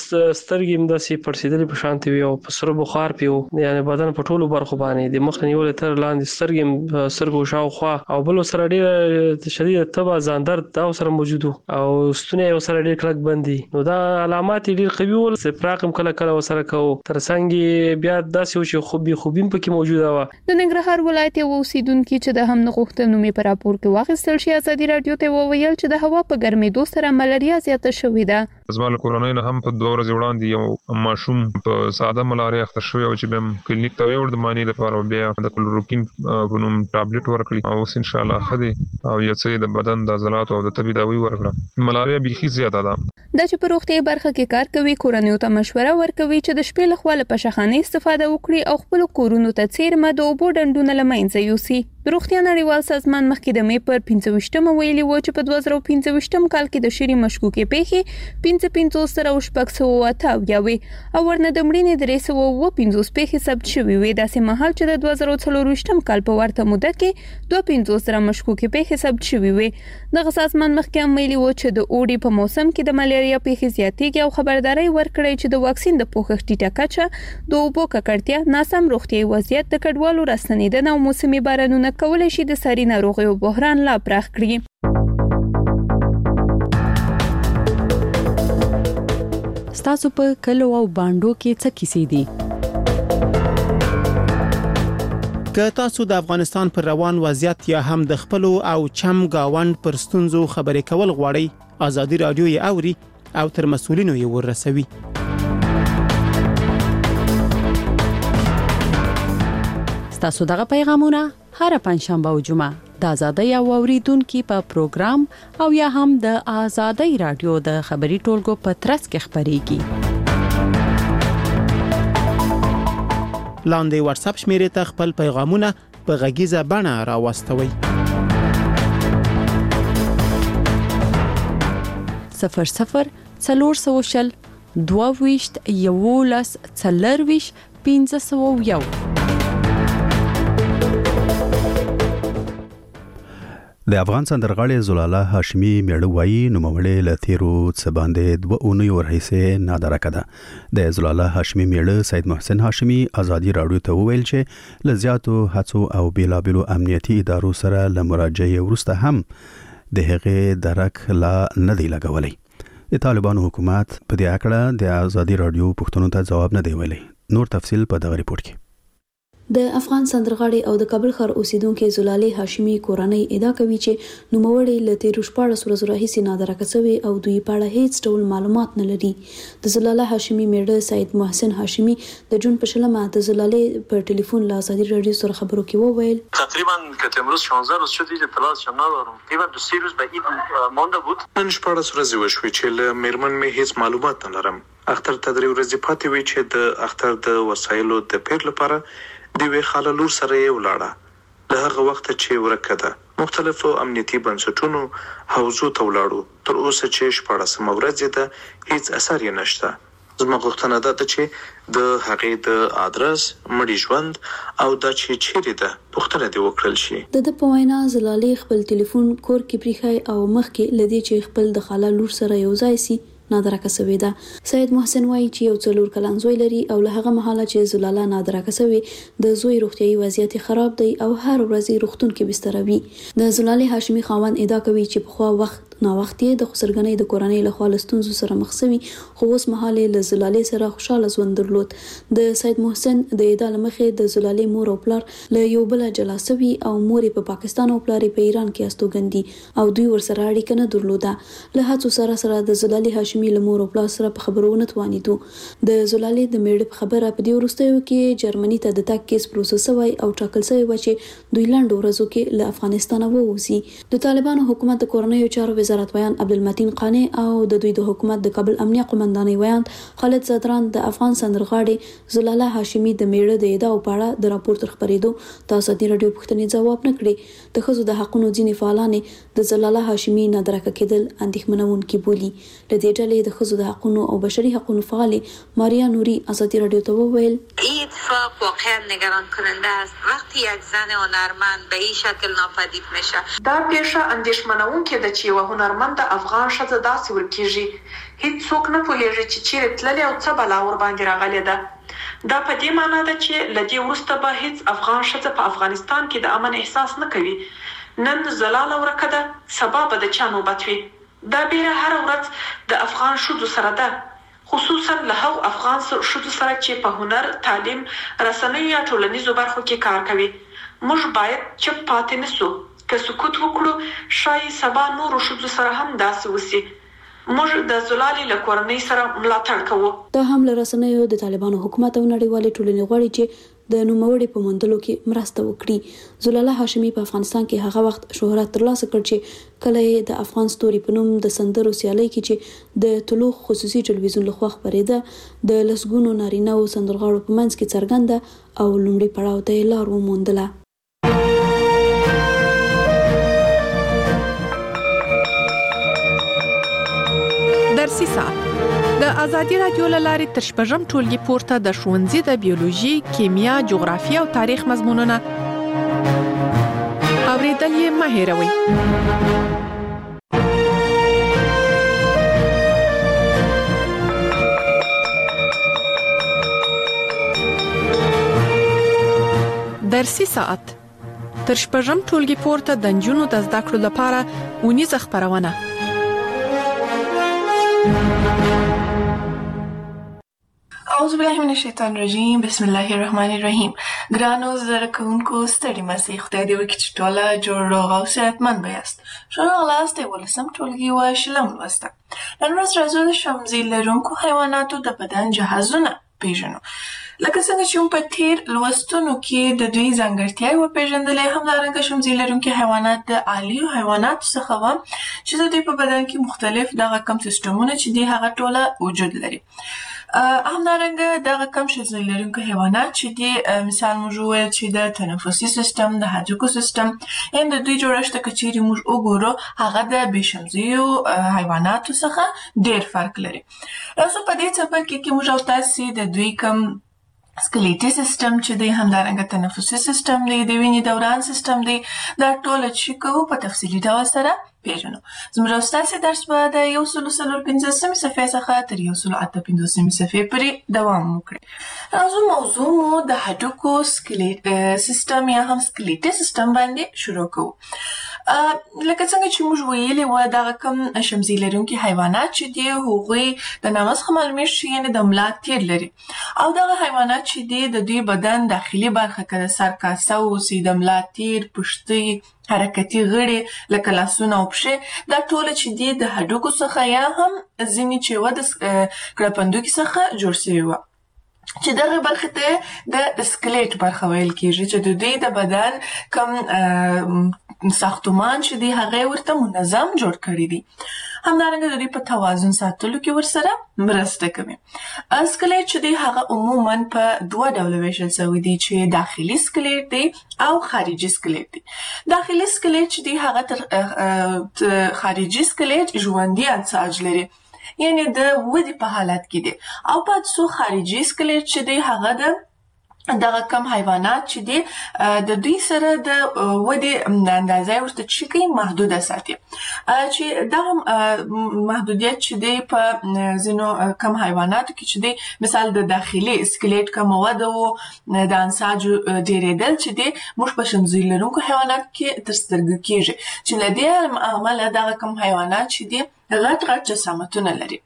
سترګې هم داسې پړسېدلې په شانتي وي او په سره بخار پیو یعنی بدن په ټولو برخو باندې د مخ نیول تر لاندې سترګې سترګو شاوخوا او بل سره ډېر شدید تبه ځان درد دا سره موجود او ستونی یو سره ډېر کلک بندي نو دا علامات ډېر قوي ول سپراقم کله کله وسره کو تر څنګه بیا داسې و چې خوبي خوبیم پکې موجوده و. د ننګرهار ولایت یو اوسیدونکي چې د هم نه غوښتل نوم یې په راپور کې واخیستل شي ازادي رادیو ته وویل چې د هوا په ګرمېدو سره ملاریا زیاته شوې ده. زما له کورنۍ نه هم په دوه ورځې وړاندې یو ماشوم په ساده ملاریا اخته شوی او چې بهم کلینیک ته وړ د مانی لپاره بیا د کلوروکین په نوم ټابلیټ ورکړي او اوس ان شاء الله خدي او یو څه د بدن د عضلاتو او د طبي داوی ورکړه. ملاریا بیخي زیاته ده. د چې په روغتي برخه کې کار کوي کورنیو ته مشوره ورکوي چې د شپې لخوا له پشخانه استفاده وکړي او خپل کورونو ته څیرمه د اوبو ډنډونه لمنځه یوسي. د روغتیا نړیوال سازمان مخکې د مې پر پنځه ویشتمه ویلي و چې په دوه زره پنځه ویشتم کال کې د شری مشکوکې پیښې پنځه پنځوس سره او شپږ سوه اته اویا وي او ورنه د مړینې درې سوه اووه پنځوس پیښې ثبت شوې وي. داسې مهال چې د دوه زره څلور ویشتم کال په ورته موده کې دوه پنځوس سره مشکوکې پیښې ثبت شوې وي. دغه سازمان مخکې هم ویلي و چې د اوړي په موسم کې د ملیریا پیښې زیاتېږي او خبرداري ورکړې چې د واکسین د پوښښ ټیټه کچه د اوبو ککړتیا ناسم روغتیايي وضعیت د کډوالو راستنېدنه او موسمي بارانونه کولی شي د ساري ناروغیو بحران لا پراخ کړي. ستاسو په کلو او باندو کې څه کیسې دي؟ که تاسو د افغانستان پر روان وضعیت یا هم د خپل او چم گاوند پر ستونزو خبرې کول غواړئ، آزادي رادیو یې اوري او تر مسؤلینو یې ورسوي. ستاسو دغه پیغامونه هر پنځشنبه او جمعه د آزادۍ او اوریدونکو په پروګرام او یا هم د آزادۍ رادیو د خبري ټولګو په ترڅ کې خبريږي. لاندې واتس اپ شمیرې ته خپل پیغامونه په غږیزه بڼه راوستوئ. صفر صفر څلور سوه شل دوه ویشت یولس څلرویشت پنځه سوه یو. د افغان سندرغاړي زلاله هاشمي میړه وایي نوموړی له تیرو څه باندې دوه اونیو ورهیسې نادرکه ده. د زلاله هاشمي میړه سید محسن هاشمي آزادي راډیو ته وویل چې له زیاتو هڅو او بیلابیلو امنیتي ادارو سره له مراجعې وروسته هم د هغې درک لا نه دی لګولی. د طالبانو حکومت په دې اړه د آزادي راډیو پوښتنو ته ځواب نه دی ویلی. نور تفصیل په دغه ریپورت کې. د افغان سندرغاړي او د کابل ښار اوسیدونکو زلاله هاشمي کورنۍ ادعا کوي چې نوموړی له تیرو شپاړس ورځو راهیسې نادرکه شوی او دوی په اړه هیڅ ډول معلومات نه لري. د زلاله هاشمي میړه سید محسن هاشمي د جون په شلمه د زلاله په ټلیفون له آزادي رادیو سره خبرو کې وویل تقریبا که امروز شانزده روز شد دیگه اطلاعاتش ندارم. تقریبا دو سه روز به عید مانده بود. من شپاړس ورځې وشوي چې له میرمن مې هیڅ معلومات نه لرم. اختر تدری ورځې پاتې وی چې د اختر د وسایلو د پیر لپاره د وی خاله لور سره یې ولاړه. له هغه وخت چې ورکه ده مختلفو امنیتي بنسټونو حوزو ته ولاړو تر اوسه چې شپاړسمه ورځ ده هیڅ اثر یې نشته. زما غوښتنه ده چې د هغې د ادرس مړی ژوند او د چې چیرې ده پوښتنه دې وکړل شي. د د په وینا زلاله خپل ټلیفون کور کې پریخای او مخکې لدی چې خپل د خاله لور سره یو ځای سي نادرکه شوی ده. سید محسن وایي چې یو څلور کلن زوی لري او له هغه مهاله چې زلاله نادرکه شوی د زوی روغتيایي وضعیت خراب دی او هر ورځ روغتون کې بستر وي. د زلاله هاشمي خاوند ادعا کوي چې په خوا وخت نا وخت د خسرګنۍ د کورنۍ له خوا لستونزو سره مخ شوی خو اوس مهاله له زلاله سره خوشاله ژوند درلود. د سید محسن د ادعا لمخې د زلاله مور او پلار له یو بل جلا شوی او مور په پاکستان او پلار په ایران کې استوګندي او دوی ورسره اړیکه نه درلوده. له هڅو سره سره د زلاله هاشمي له مور او پلار سره په خبرونه توانیدو. د زلاله د میړه په خبره په دې وروستیو کې جرمني ته د تک کیس پروسس وای او ټاکل شوی و چې دوی لاندو ورځو کې له افغانستان ووځي. د طالبانو حکومت د کورنیو چارو وزارت ویان عبدالمتین قانی او د دوی د حکومت د کابل امنیه قومندانۍ ویان خالد زدران د افغان سندرغاړي زلاله هاشمي د میړه د ادعا په اړه د راپور تر خبرېدو د آزادي راډیو پوښتنې ځواب نه کړي. د ښځو د حقوقو ځینې فعالان د زلاله هاشمي نادرکه کېدل اندېښمنونکي بولي. له دې ډلې د ښځو د حقوقو او بشري حقوقو فعالې ماریا نوري آزادي راډیو ته وویل این اتفاق واقعا نگران کننده است. وقتی یک زن هنرمند به این شکل ناپدید میشه دا پیښه اندېښمنونکې ده چې یوه هنرمنده افغان ښځه داسې ورکیږي هیڅ څوک نه پوهیږي چې چیرې تللې او څه بلا ور باندې راغلې ده. دا په دې معنی ده چې له دې وروسته به هیڅ افغان ښځه په افغانستان کې د امن احساس نه کوي. نن زلاله ورکه ده سبا به د چا نوبت وي. دا بیره هر ورځ د افغان ښځو سره ده خصوصا له هغو افغان ښځو سره چې په هنر تعلیم رسنیو یا ټولنیزو برخو کې کار کوي. موږ باید چپ پاتې نشو. که سکوت وکړو شاید سبا نورو ښځو سره هم داسې وسی. موږ د زلالې له کورنۍ سره ملاتړ کوو. دا هم له رسنیو د طالبانو حکومت او نړیوالې ټولنې غواړي چې د نوموړي په موندلو کې مرسته وکړي. زلاله هاشمي په افغانستان کې هغه وخت شهرت ترلاسه کړ چې کله یې د افغان ستوري په نوم د سندرو سیالۍ کې چې د طلوع خصوصي ټلویزیون لخوا خپرېده د لسګونو نارینه او سندرغاړو په منځ کې څرګنده او لومړی پړاو ته یې لار وموندله. درسي ساعت د ازادي رادیو له لارې تر شپږم ټولګي پورته د ښوونځي د بیولوژي، کیمیا، جغرافیه او تاریخ مضمونونه اوریدل یې مه هېروئ. درسي ساعت تر شپږم ټولګي پورته د نجونو د زده کړو لپاره اونیزه خپرونه. اعوذ بالله من الشیطان الرجیم. بسم الله الرحمن الرحیم. ګرانو زده کوونکو ستړي مه خدای دې وکړي چې ټوله جوړ روغ او صحتمند بیاست. ښه راغلاست یولسم ټولګي و شلم لوسته. نن ورځ راځو د شمزي لرونکو حیواناتو د بدن جهازونه پیژنو. لکه څنګه چې په تیر لوستونو کې د دوی ځانګړتیاوې وپېژندلې، همدارنګه شمزي لرونکي حیوانات د عالیو حیواناتو څخه وو چې د دوی په بدن کې مختلف دغه کم سیستمونه چې دي هغه ټوله وجود لري. همدارنګه دغه کم شمزي لرونکي حیوانات چې دي مثال موږ وویل چې د تنفسي سیستم، د هډوکو سیستم، یعنې د دوی جوړښت که چیرې موږ وګورو هغه د بې شمزیو حیواناتو څخه ډېر فرق لري. راځو په دې څپرکي کې موږ او تاسې د دوی کم سکلیټي سیستم چې دی، همدارنګه تنفسي سیستم دی، د وینې دوران سیستم دی، دا ټوله چې کوو په تفصیلي ډول سره پیژنو. زموږ او ستاسې درس به د یو سلو څلور پنځوسمې صفحې څخه تر یو سلو اته پنځوسمې صفحې پورې دوام وکړي. راځو موضوع مو د هډوکو سکلیټ سیستم یا هم سکلیټي سیستم باندې شروع کوو. لکه څنګه چې موږ ویلي وو دغه کوم شمزي لرونکي حیوانات چې دي هغوی د نامه څخه معلومیږي چې یعنې د ملا تیر لري، او دغه حیوانات چې دي د دوی بدن داخلي برخه که د سر کاسه اوسي، د ملا تیر، پښتۍ، حرکتي غړي لکه لاسونه او پښې، دا ټوله چې دي د هډوکو څخه یا هم ځینې چې وه د کړپندوکي څخه جوړ شوي وه، چې دغه برخې ته د سکلیټ برخه ویل کېږي چې د دوی د بدن کوم ساختمان چې دی هغه ورته منظم جوړ کړی دی. همدارنګه د دوی په توازن ساتلو کې ورسره مرسته کوي. سکلیټ چې دی هغه عموما په دوه ډوله ویشل شوی دی چې داخلي سکلیټ دی او خارجي سکلیټ دی. داخلي سکلیټ چې دی هغه تر خارجي سکلیټ ژوندي انساج لري، یعنی د ودې په حالت کې دی، او په څو خارجي سکلیټ چې دی هغه د دغه کم حیوانات چې دي د دوی سره د ودې اندازه ورته چې کوي محدوده ساتي، چې دغه محدودیت چې دی په ځینو کم حیواناتو کې چې دی مثال د داخلي سکلیټ کمه وده و د انساجو ډېرېدل چې دی موږ په شمزي لرونکو حیواناتو کې تر سترګو کېږي، چې له دې امله دغه کم حیوانات چې دی غټ غټ جسامتونه لري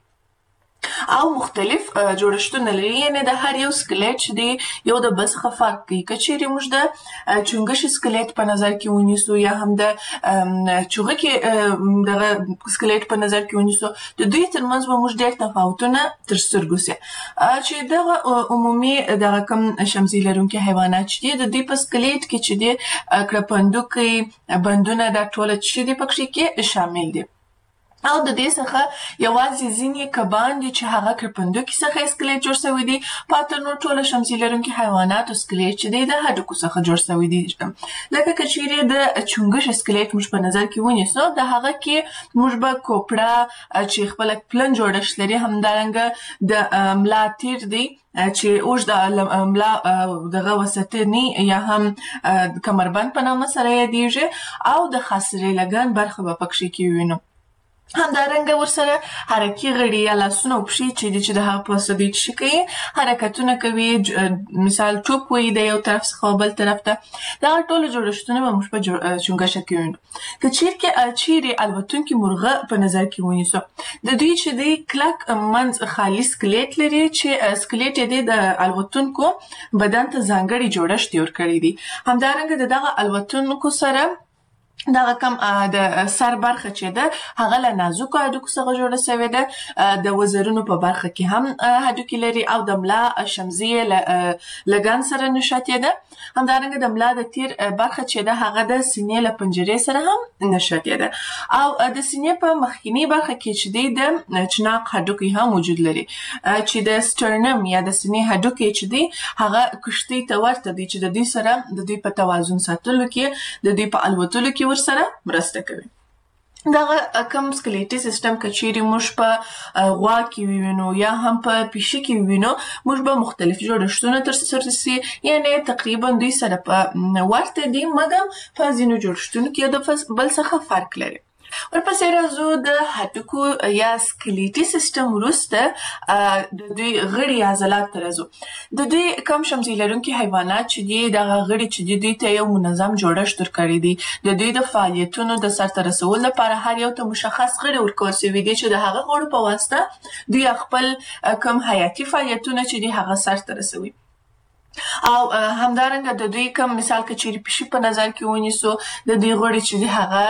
او مختلف جوړښتونه لري، یعنې د هر یو سکلیټ چې دی یو د بل څخه فرق کوي. که چیرې موږ د چونګښې سکلیټ په نظر کې ونیسو یا هم د چوغکې دغه سکلیټ په نظر کې ونیسو، د دوی ترمنځ به موږ ډېر تفاوتونه تر سترګو سي، چې دغه عمومي دغه کوم شمزي لرونکي حیوانات چې دي د دوی په سکلیټ کې چې دی کړپندوکي، بندونه، دا ټوله چې دي پکې کې شامل دي. او د دې څخه یوازې ځینې کبان دي چې هغه کړپندوکي څخه سکلیټ جوړ شوی دی، پاته نور ټوله شمزي لرونکي حیواناتو سکلیټ چې دی د هډوکو څخه جوړ شوی دی. لکه که چیرې د چونګښې سکلیټ موږ په نظر کې ونیسو، د هغه کې موږ به کوپړه چې خپله پلن جوړښت لري، همدارنګه د ملا تیر دی چې اوږد ملا دغه وسطني یا هم کمربند په نامه سره یادیږي، او د خاصرې لګن برخه به پکې کې وینو. همدارنګه ورسره حرکي غړي یا لاسونه او پښې چې دي چې د هغه په واسطه دوی څه کوي حرکتونه کوي، مثال ټوپ وهي د یو طرف څخه بل طرف ته، دغه ټوله جوړښتونه به موږ په چونګښه کې وینو. که چیرې الوتونکي مرغه په نظر کې ونیسو، د دوی چې دی کلک منځ خالي سکلیټ لري چې سکلیټ یې دی د الوتونکو بدن ته ځانګړي جوړښت جوړ کړی دی. همدارنګه د دغه الوتونکو سره دا کم د سر برخه چې ده هغه له نازکو هډوکو څخه جوړه شوې ده. د وزرونو په برخه کې هم هډوکي لري او د ملا شمزیه له ګن سره نښتې ده. همدارنګه د ملا د تیر برخه چې ده هغه د سینې له پنجرې سره هم نښتې ده او د سینې په مخکینی برخه کې چې دی د چناق هډوکي هم وجود لري چې د سټرنم یا د سینې هډوکي چې دی هغه کشتۍ ته ورته دی چې د دوی سره د دوی په توازن ساتلو کې د دوی په الوتلو کې ورسره مرسته کوي. دغه کم سکلیټي سیستم کچيري موږ په غوا کې وینو یا هم په پیشي کې وینو موږ به مختلف جوړښتونه ترسره سي یعنی تقریبا دوی سره په ورته دي مګر په ځینو جوړښتونو کې د بل څخه فرق لري. ورپسې راځو د هډوکو یا سکلیټي سیستم وروسته د دوی غړي عضلات ته راځو. د دوی کم شمزي لرونکي حیوانات چې دي دغه غړي چې دي دوی ته یو منظم جوړښت ورکړی دی. د دوی د فعالیتونو د سرته رسولو لپاره هر یو ته مشخص غړي ورکول شوي دي چې د هغه غړو په واسطه دوی خپل کم حیاتي فعالیتونه چې دي هغه سرته رسوي. او همدارنګه د دوی کوم مثال کې چې پیشي په نظر کې ونیسو د دوی غوړي چې دی هغه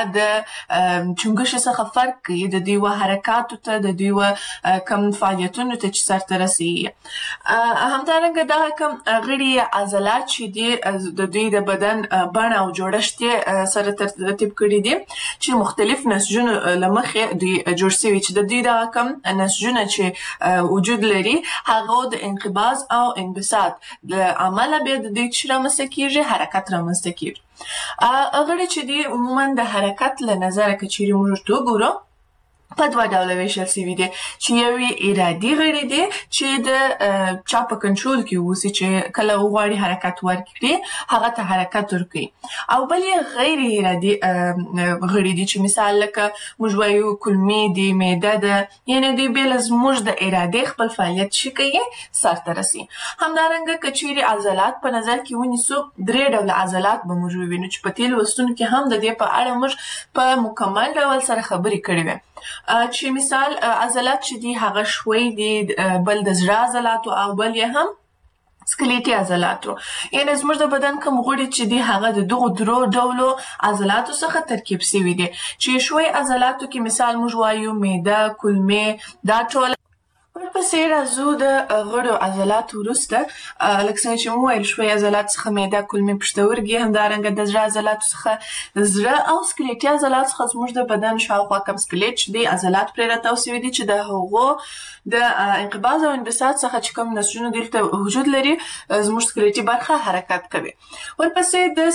د چونګش څخه فرق کوي د دوی و حرکاتو ته د دوی و کوم فعالیتونو ته چې سرته رسي. همدارنګه دا کوم غړي عضلات چې دی د دوی د بدن بڼه او جوړښت سره ترتیب کړي دي چې مختلف نسجونه لمخې دوی جوړ شوي چې د دوی دا کوم نسجونه چې وجود لري هغه د انقباض او انبساط عمله بیا د دې چې رامنځته کېږي حرکت رامنځته کېږي. غړي چې دي عموما د حرکت له نظره که چیرې موږ ورته وګورو په دوه ډوله ویشل شوي دي چې یو یې ارادي غړي دي چې د چا په کنټرول کې اوسي چې کله وغواړي حرکت ورکړي هغه ته حرکت ورکوي او بل یې غیر ارادي غړي دي چې مثال لکه موږ وایو کولمې دي معده ده یعنې دوی بې له زموږ د ارادې خپل فعالیت چې کوي سرته رسي. همدارنګه که چیرې عضلات په نظر کې ونیسو درې ډوله عضلات به موږ ووینو چې په تېرو لوستونو کې هم د دې په اړه موږ په مکمل ډول سره خبرې کړې وې چې مثال عضلات چې دي هغه شوي دي بل د زړه عضلاتو او بل یې هم سکلیټي عضلاتو یعنی زموږ د بدن کوم غړي چې دي هغه د دغو درو ډولو عضلاتو څخه ترکیب شوي دي چې شوي عضلاتو کې مثال موږ وایو معده کولمې دا ټول. ورپسې راځو د غړو عضلاتو وروسته لکه څنګه چې مو ویل شوي عضلات څخه معده کولمې پښتورګي همدارنګه د زړه عضلاتو څخه زړه او سکلیټي عضلات څخه زموږ د بدن شاوخوا کوم سکلیټ چې دی عضلات پرې راتاو شوي دي چې د هغو د انقباض او انبساط څخه چې کوم نسجونه دلته وجود لري زموږ سکلیټي برخه حرکت کوي. ورپسې د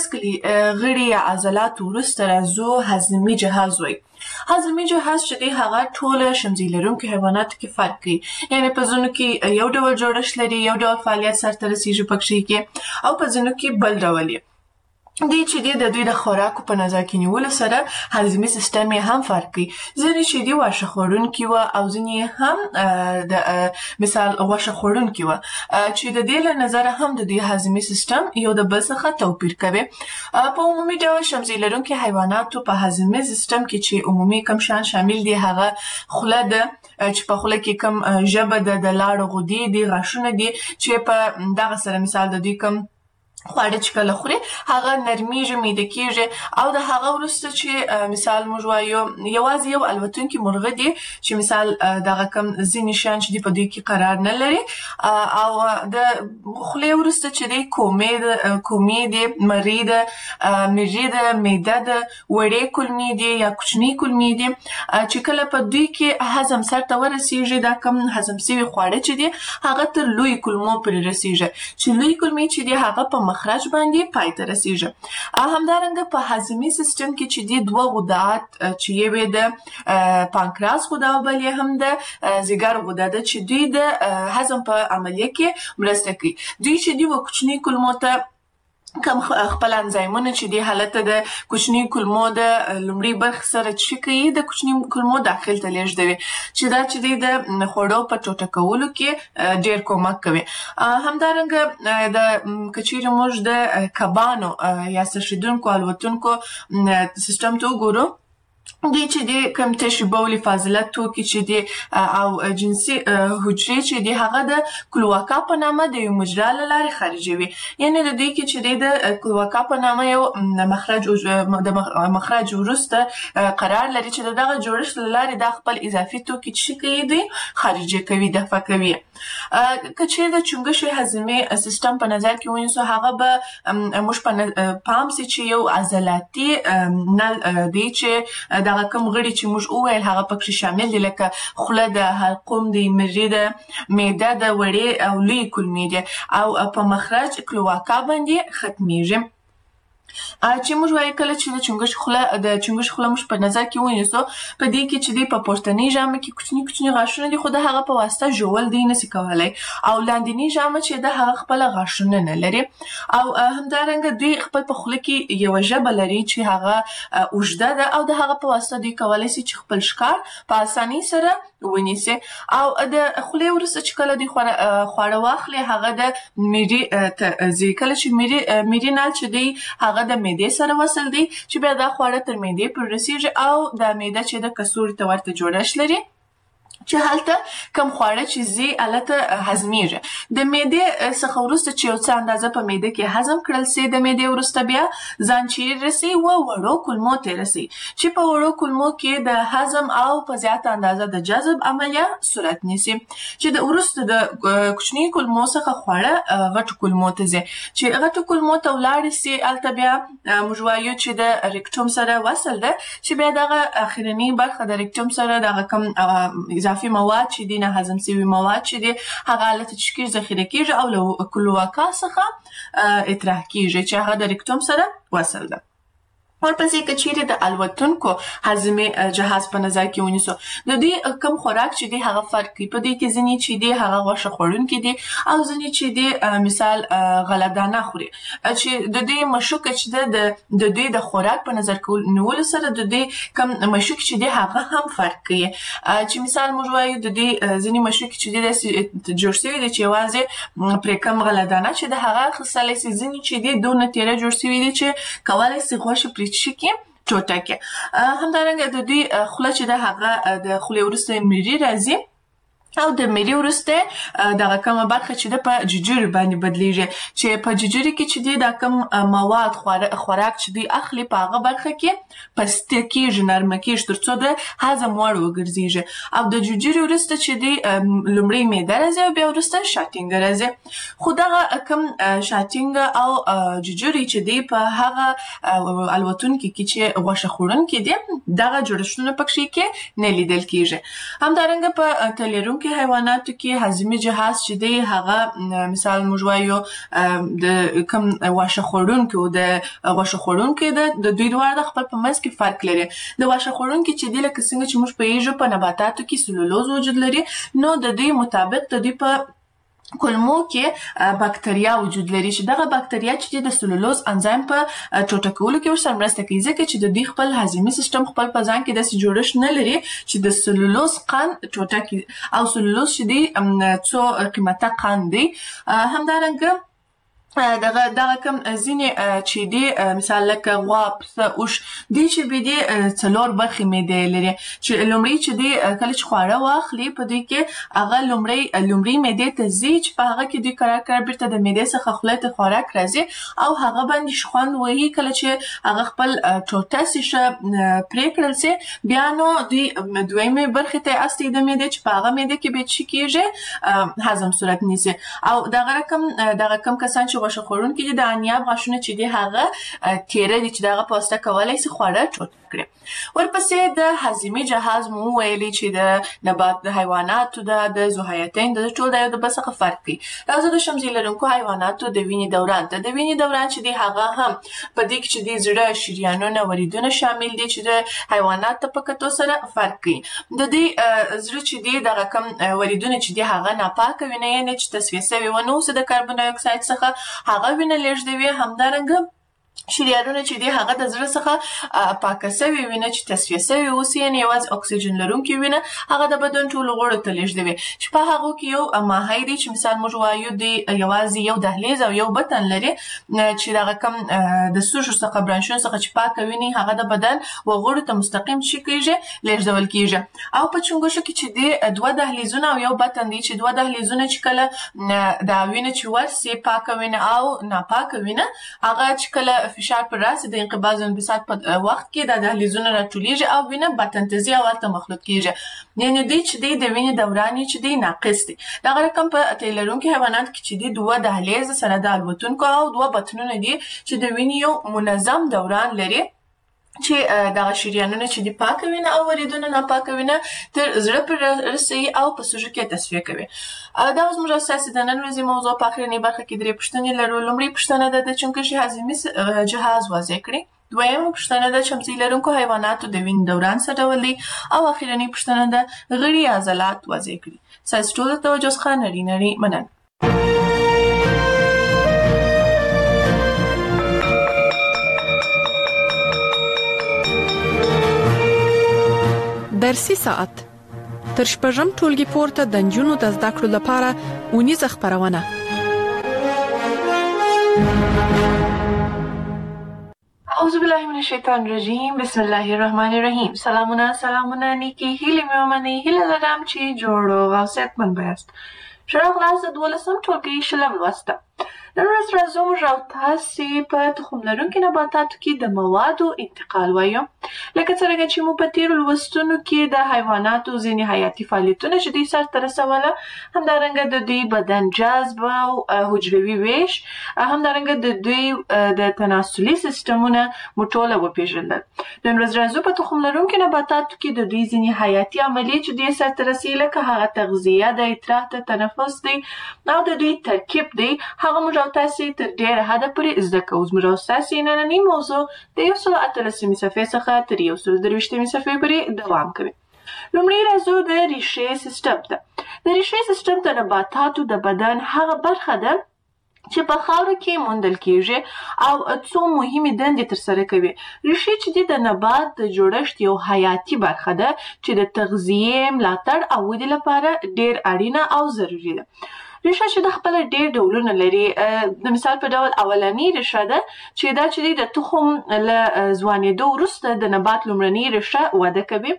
غړي عضلاتو وروسته راځو هضمي جهاز وایي. هضمي جهاز چې دی هغه ټول شمزي لرونکو حیواناتو کې فرق کوي یعنی په ځینو کې یو ډول جوړښت لري یو ډول فعالیت سرته رسیږي پکې کې او په ځینو کې بل ډول یې دی چې دی د دوی د خوراکو په نظر کې نیولو سره هضمي سیستم یې هم فرق کوي. ځینې چې دي واښه خوړونکي وه او ځینې هم د مثال غوښه خوړونکي وه چې د دې له نظره هم د دوی هضمي سیستم یو د بل څخه توپیر کوي. په عمومي ډول شمزي لرونکي حیواناتو په هضمي سیستم کې چې عمومي کم شیان شامل دي هغه خوله ده چې په خوله کې کم ژبه ده د لاړو غدې دي غاښونه دي چې په دغه سره مثال د دوی کم خواړه چې کله خوري هغه نرمیږي میده کېږي او د هغه وروسته چې مثال موږ وایو یوازې یو الوتونکي مرغه دی چې مثال دغه کم ځینې شیان چې دي په دوی کې قرار نه لري او د خولې وروسته چې دی کومې ده کومې دي مرۍ ده مېږې ده معده ده وړې کولمې دي یا کوچنۍ کولمې دي چې کله په دوی کې هضم سرته ورسیږي دا کم هضم شوي خواړه چې دي هغه تر لوی کولمو پورې رسیږي چې لوی کولمې چې دي هغه په مخرج باندې پای ته رسیږي. همدارنګه په هضمي سیستم کې چې دي دوه غدات چې یوې د پانکراس غده او بل یې هم د ځیګر غده ده چې دوی د هضم په عملیه کې مرسته کوي. دوی چې دي و کوچني کولمو ته کم خپل انزایمونه چې دی حالت د کوچني کولمو د لومړي برخې سره چې کوي د کوچني کولمو داخل ته لیږدوي چې دا چې دی د خوړو په ټوټه کولو کې ډېر کومک کوي. همدارنګه د که چیرې موږ د کبانو یا څرخېدونکو الوتونکو سیستم ته وګورو دي چې د کوم تشبول فاضله توکي چې د او جنسي حجرې چې د هغه د کلوکا په نامه د یو مجرا له لارې خارجوي. یعنی د دې کې چې د کلوکا په نامه یو مخرج د مخرج وروسته قرار لري چې دغه جوړښت له لارې د خپل اضافي توکي چې کوي دي خارجي کوي دفع کوي. کچې د چونګښ هضمي سیستم په نظر کې ونیسو هغه به موږ په پام سي چې یو عضلاتي نل دی چې دغه کوم غړي چې موږ وویل هغه پکې شامل دي لکه خوله د حلقوم د مرۍ د معده د وړې او لوی کولمې دي او په مخرج کلوکا باندې ختمیږي. چې موږ وایو کله چې د چونګښ خوله د چونګښ خوله موږ په نظر کې ونیسو په دې کې چې د په پورتنۍ ژامه کې کوچني کوچني غاښونه دي خو د هغه په واسطه ژول دی نشي کولای او لاندنۍ ژامه چې د هغه خپل غاښونه نه لري او همدارنګه دوی خپل په خوله کې یو ژبه لري چې هغه اوږده ده او د هغه په واسطه دوی کولای شي چې خپل ښکار په اسانۍ سره ونیسي او د خولې وروسته چې کله دوی خواړه واخلي هغه د معدې ته کله چې معدې نال چې دی هغه د معدې سره وصل دی چې بیا دا خواړه تر معدې پورې رسیږي او د معده چې د کڅوړې ته ورته جوړښت لري چې هلته کم خواړه چې زی الته هضمېږي. د معدې څخه وروسته چې یو څه اندازه په معده کې هضم کړل سي د معدې وروسته بیا ځان چیرې رسي و وړو کولمو ته رسي چې په وړو کولمو کې د هضم او په زیاته اندازه د جذب عملیه صورت نیسي چې د وروسته د کوچني کولمو څخه خواړه غټو کولمو ته ځي چې غټو کولمو ته ولاړ سي الته بیا موږ وایو چې د ریکټوم سره وصل ده چې بیا دغه اخرنی برخه د ریکټوم سره دغه کم اضافي مواد چې دي نه هضم شوي مواد چې دي هغه حالت چې کې ذخیره کیږي او له کلوکا څخه اطراح کیږي چې هغه د ریکټوم سره وصل ده. ورپسې که چیرې د الوتونکو هضمي جهاز په نظر کې ونیسو د دې کم خوراک چې دی هغه فرق کوي په دې کې ځینې چې دی هغه غوښه خوړونکي دي او ځینې چې دی مثال غله دانه خوري چې د دې مشوک چې د د دې د خوراک په نظر کې نیولو سره د دې کم مشوک چې دی هغه هم فرق کوي چې مثال موږ وایو د دې ځینې مشوک چې دی جوړ شوی دی چې یوازې پرې کم غله دانه چې د هغه اخیستلی سي ځینې چې دی دونه تیره جوړ شوي دي چې کولی سي غوښه پرې شي کې ټوټه کې. همدارنګه د دوی خوله چې د هغه د خولې وروسته مرۍ راځي او د مرۍ وروسته دغه کومه برخه چې د په ججوري باندې بدلیږي چې په ججوري کې چې دی دا کوم مواد خوراک چې دی اخلي په هغه برخه کې پسته کېږي نرمه کېږي تر څو د هضم وړ وګرځېږي او د ججوري وروسته چې دی لومړی معده راځي او بیا وروسته شاتینګ راځي خو دغه کوم شاتینګ او ججوري چې دی په هغه الوتونکي کې چې غوښه خوړونکي دي دغه جوړښتونه پکې کې نه لیدل کېږي. همدارنګه په تلېرونکي حیواناتو کې هضمي جهاز چې دی هغه مثال موږ وایو د کوم غوښه خوړونکو د غوښه خوړونکو د دوی دواړه خپل په منځ کې فرق لري. د غوښه خوړونکو چې دی لکه څنګه چې موږ پوهیږو په نباتاتو کې سلولوز وجود لري نو د دوی مطابق د دوی په کولمو کې باکتریا وجود لري چې دغه باکتریا چې د سلولوز انزایم په ټوټه کولو کې ورسره مرسته کوي ځکه چې د دوی خپل هضمي سیستم خپل په ځان کې داسې جوړښت نه لري چې د سلولوز قند ټوټه کړي او سلولوز چې دی څو قیمته قند دی. همدارنګه دغه دغه کوم ځینې چې دی مثال لکه غوا پسه اوښ دی چې به دی څلور برخې معدې لري چې لومړی چې دی کله چې خواړه واخلي په دوی کې هغه لومړی لومړی معدې ته ځي چې په هغه کې دوی قرار قرار بیرته د معدې څخه خولې ته خوراک راځي او هغه باندې خوند وهي کله چې هغه خپل ټوټه سیشه پرې کړل سي بیا نو دوی دویمې برخې ته استي د معدې چې په هغه معدې کې به چې کېږي هضم صورت نیسي او دغه رقم دغه کم کسان چې غوښه خوړونکي دي د انیاب غاښونه چې دي هغه تیره دي چې دغه په واسطه کولی شي خواړه ټوټه کړي. ورپسې د هضمي جهاز مو ویلي چې د نبات د حیواناتو د ذوحیاتین د ټول د یو د بل څخه فرق کوي. راځو د شمزي لرونکو حیواناتو د وینې دوران ته د وینې دوران چې دی هغه هم په دې کې چې دی زړه شریانونه وریدونه شامل دي چې د حیواناتو په کتو سره فرق کوي. د دې زړه چې دی دغه کم وریدونه چې دی هغه ناپاکه وینه یعنې چې تصفیه شوې ونه اوسه د کاربن ډای اکساید څخه هغه وینه لېږدوي. همدارنګه شریانونه چې دی هغه د زړه څخه پاکه سوي وینه چې تصفیه سوي اوسي یعنې یوازې اکسیجن لرونکي وینه هغه د بدن ټولو غړو ته لیږدوي چې په هغو کې یو ماهی دی چې مثال موږ وایو دی یوازې یو دهلیز او یو بطن لري چې دغه کم د سوژو څخه برانشونو څخه چې پاکه ویني هغه د بدن وغړو ته مستقیم شي کېږي لیږدول کېږي او په چونګښو کې چې دی دوه دهلیزونه او یو بطن دی چې دوه دهلیزونه چې کله دا وینه چې ورسي پاکه وینه او ناپاکه وینه هغه چې کله فشار پر راسي د انقباض او انبساط په وخت کې د دهلیزونو راټولیږي او وینه بطن ته ځي او هلته مخلوط کېږي یعنې دی چې دی د وینې دوران چې دی ناقص دی دغه رقم په تیل لرونکي حیواناتو کې چې دی دوه دهلیز سره د الوتونکو او دوه بطنونه دي چې د وینې یو منظم دوران لري چې دغه شریانونه چې دی پاکه وینه او وریدونه ناپاکه وینه تر زړه پر رسي او په سوژو کې تصفیه کوي دا اوس موږ اساسي د نن ورځې موضوع په اخرنۍ برخه کې درې پوښتنې لرو لومړۍ پوښتنه ده د چونکشي هاضمي جهاز واضح کړي دویمه پوښتنه ده چمڅۍ لرونکو حیواناتو د وینې دوران څه ډول دی او اخرنۍ پوښتنه ده غړي عضلات واضح کړي ستاسو ټولو ته توجه څخه نړۍ نړۍ مننه درسي ساعت تر شپږم ټولګي پورته د نجونو د زده کړو لپاره اونیزه خپرونه اعوذ بالله من الشیطان الرجیم بسم الله الرحمن الرحیم سلامونه سلامونه نیکی هیله مې ومنئ هیله لرم چې جوړ او صحتمند یاست ښه راغلاست د دولسم ټولګي شلم لوسته نن ورځ راځو موږ او تاسې په تخم لرونکي نباتاتو کې د موادو انتقال وایو لکه څرنګه چې موږ په تېرو لوستونو کې د حیواناتو ځینې حیاتي فعالیتونه چې دوی سرته رسوله همدارنګه د دوی بدن جذب او حجروي ویش همدارنګه د دوی د تناسلي سیستمونه موږ ټوله وپېژندل نن ورځ راځو په تخم لرونکي نباتاتو کې د دوی ځینې حیاتي عملیې چې دوی سرته رسي لکه هغه تغذیه د ادرار د تنفس دی او د دوی ترکیب دی هغه موږ او تاسې تر ډېره حده پورې زده کوو زموږ او ستاسې نننۍ موضوع د یو سل اتلسمې صفحې څخه تر یو سل درویشتمې صفحې پورې دوام کوي لومړی راځو د ریښې سیستم ته د ریښې سیستم د نباتاتو د بدن هغه برخه ده چې په خاوره کې موندل کېږي او څو مهمې دندې ترسره کوي ریښې چې دي د نبات د جوړښت یو حیاتي برخه ده چې د تغذیې ملاتړ او ودې لپاره ډېر اړینه او ضروري ده ریښه چې د خپل ډېر ډولونه لري د مثال په ډول اولنی ریښه ده چې دا چې د تخم له ځوانېدو وروسته د نبات لومړنۍ ریښه وده کوي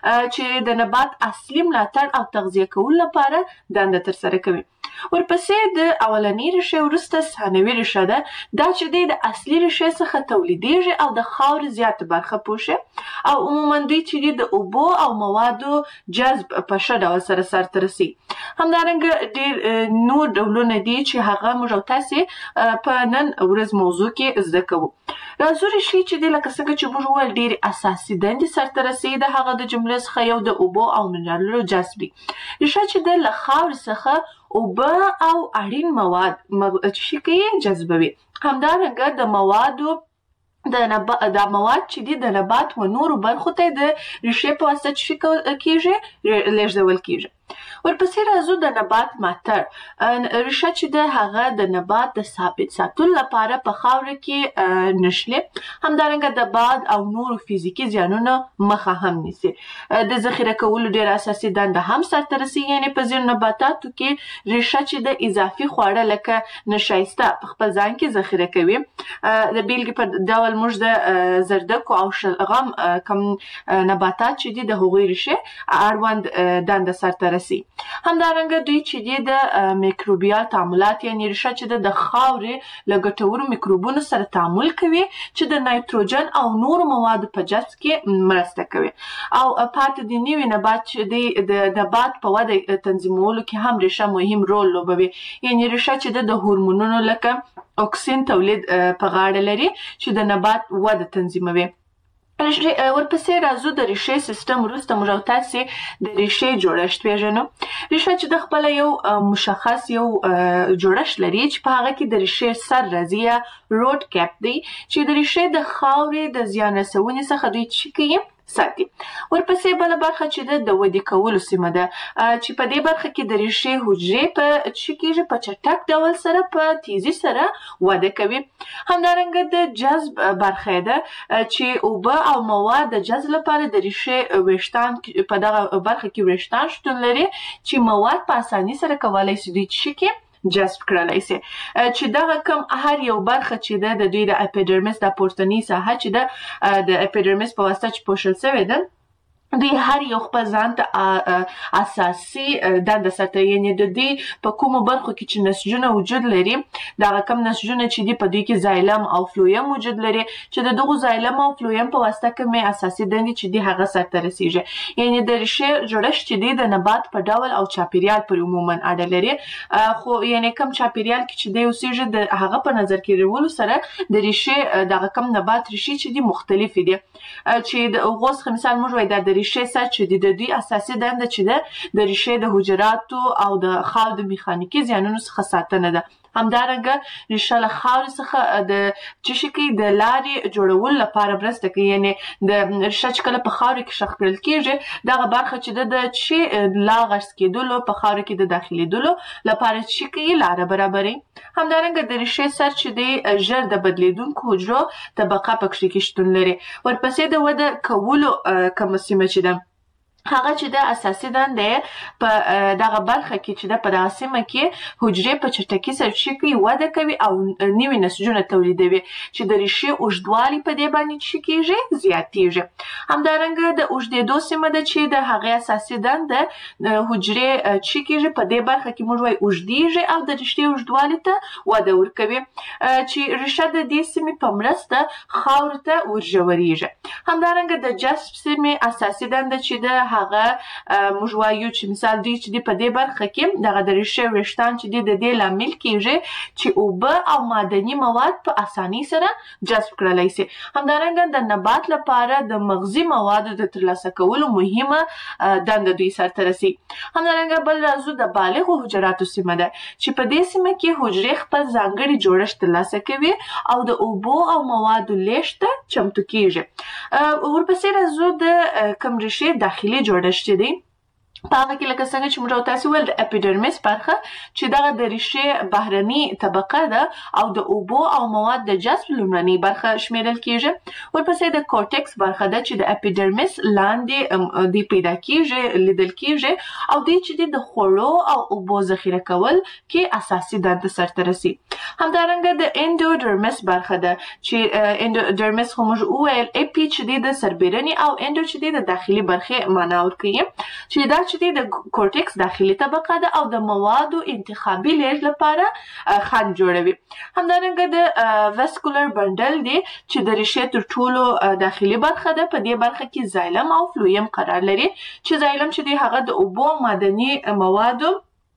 چې د نبات اصلي ملاتړ او تغذیه کولو لپاره دنده ترسره کوي ورپسې د اولنی ریښې وروسته ثانوي ریښه ده دا چې د اصلي ریښې څخه تولیدېږي او د خاورې زیاته برخه پوښي او عموما دوی چې د اوبو او موادو جذب په ښه ډول سره سرته رسي همدارنګه ډېر نور ډولونه دي چې هغه موږ او تاسې په نن ورځ موضوع کې زده کوو راځو ریښې چې دي لکه څنګه چې موږ وویل ډېرې اساسي دندې سرته رسوي د هغه د جملې څخه یو د اوبو او منرالونو جذب دی ریښه چې ده له خاورې څخه اوبه او اړین مواد چې کوي جذبوي همدارنګه د موادو د نبات د مواد چې دي د نبات و نورو برخو ته د ریښې په واسطه چې کېږي لیږدول کېږي ورپسې راځو د نبات ماتر ریښه چې ده هغه د نبات د ثابت ساتلو لپاره په خاوره کې نښلي همدارنګه د باد او نورو فزیکي زیانونو مخه هم نیسي د ذخیره کولو ډېره اساسي دنده هم سرته رسي یعنې په ځینو نباتاتو کې ریښه چې د اضافي خواړه لکه نشایسته په خپل ځان کې ذخیره کوي د بیلګې په ډول موږ د زردکو او شلغم کم نباتات چې دي د هغوی ریښې اړوند دنده سرته رسي همدارنګه دوی چې دي د میکروبیال تعاملات یعنې ریښه چې د خاورې له ګټورو میکروبونو سره تعامل کوي چې د نایتروجن او نورو موادو په جذب کې مرسته کوي او پاتې د نوي نبات چې دی د نبات په وده تنظیمولو کې هم ریښه مهم رول لوبوي یعنې ریښه چې د هورمونونو لکه اکسین تولید په غاړه لري چې د نبات وده تنظیموي ورپسې راځو د ریښې سیستم وروسته موږ او تاسې د ریښې جوړښت پېژنو ریښه چې د خپله یو مشخص یو جوړښت لري چې په هغه کې د ریښې سر راځي یا روټ کیپ دی چې د ریښې د خاورې د زیان رسونې څخه دوی څه کوي ساتي. ورپسې بل برخه چې د ودی کولو سیمه ده چې په دې برخه کې د ریښې حجرې په چکیږي په چټک ډول سره په تیزی سره وده کوي. همدارنګه د جذب برخه ده چې اوبه او مواد د جذب لپاره د ریښې ویشتان په دغه برخه کې ویشتان شتون لري چې مواد په اسانۍ سره کولای شي د چکه جذب کړلای شي. چې دغه کم هر یو برخه چې ده د دوی د اپیډرمیس د پورتنی ساحه چې ده د اپیډرمیس په واسطه چې پوښل شوی ده دوی هر یو خپل ځان ته اساسي دنده ساتي. یعنې د دې په کومو برخو کې چې نسجونه وجود لري دغه کم نسجونه چې دي په دوی کې زایلم او فلویم وجود لري چې د دغو زایلم او فلویم په واسطه کومې اساسي دندې چې دي هغه سرته رسیږي. یعنې د ریښې جوړښت چې دی د نبات په ډول او چاپیریال پورې عموما اړه لري. خو یعنې کم چاپیریال کې چې دی اوسېږي د هغه په نظر کې نیولو سره د ریښې دغه کم نبات ریښې چې دي مختلفې دي. چې د هغو څخه مثال موږ وایو دا د ریښې سر چې د دوی اساسي دنده چې ده د ریښې د حجراتو او د خاورو د میخانیکي زیانونو څخه ساتنه ده. همدارنګه ریښه له خاورې څخه د څه شي کوي د لارې جوړولو لپاره مرسته کوي. یعنې د ریښه چې کله په خاورې کې ښخ کړل کېږي دغه برخه چې ده د چې لا غرس کېدلو په خاورې کې د داخلېدلو لپاره څه کوي لاره برابروي. همدارنګه د ریښې سر چې دی ژر د بدلیدونکو حجرو طبقه په کښې کې شتون لري. ورپسې د وده کولو کومه سیمه چې ده هغه چې د اساسي دندې په دغه برخه کې چې د په دغه سیمه کې حجرې په چټکۍ سره څه کوي وده کوي او نوي نسجونه تولیدوي چې د ریښې اوږدوالی په دې باندې څه کېږي زیاتېږي. همدارنګه د اوږدېدو سیمه ده چې د هغې اساسي دنده حجرې څه کېږي په دې برخه کې موږ وایو اوږدېږي او د ریښې اوږدوالي ته وده ورکوي چې ریښه د دې سیمې په مرسته خاورو ته ورژورېږي. همدارنګه د جذب سیمې اساسي دنده چې ده هغه موږ وایو چې مثال دوی چې دی په دې برخه کې دغه د ریښې ویښتان چې دی د دې لامل کېږي چې اوبه او معدني مواد په اسانۍ سره جذب کړلی شي. همدارنګه د نبات لپاره د مغذي موادو د ترلاسه کولو مهمه دنده دوی سرته رسي. همدارنګه بل راځو د بالغو حجراتو سیمه ده چې په دې سیمه کې حجرې خپل ځانګړي جوړښت ترلاسه کوي او د اوبو او موادو لیږد ته چمتو کېږي. ورپسې راځو د کوم ریښې داخلي جوړښت دی په هغه کې لکه څنګه چې موږ تاسو ویل د اپیډرمیس برخه چې دغه د ریښې بهرني طبقه ده او د اوبو او مواد د جذب لومړنۍ برخه شمیرل کېږي. ورپسې د کورټکس برخه ده چې د اپیډرمیس لاندې دی پیدا کېږي لیدل کېږي او دی چې دی د خوړو او اوبو ذخیره کول کې اساسي دنده سرته رسي. همدارنګه د انډوډرمیس برخه ده چې انډوډرمیس خو موږ وویل اپي چې دی د سربیرني او انډو چې دی د داخلي برخې معنا ورکوي چې دا چې دی د کورټکس داخلي طبقه ده او د موادو انتخابي لیږد لپاره خنډ جوړوي. همدارنګه د واسکولر بنډل دی چې د ریښې تر ټولو داخلي برخه ده. په دې برخه کې زایلم او فلویم قرار لري چې زایلم چې دی هغه د اوبو او معدني موادو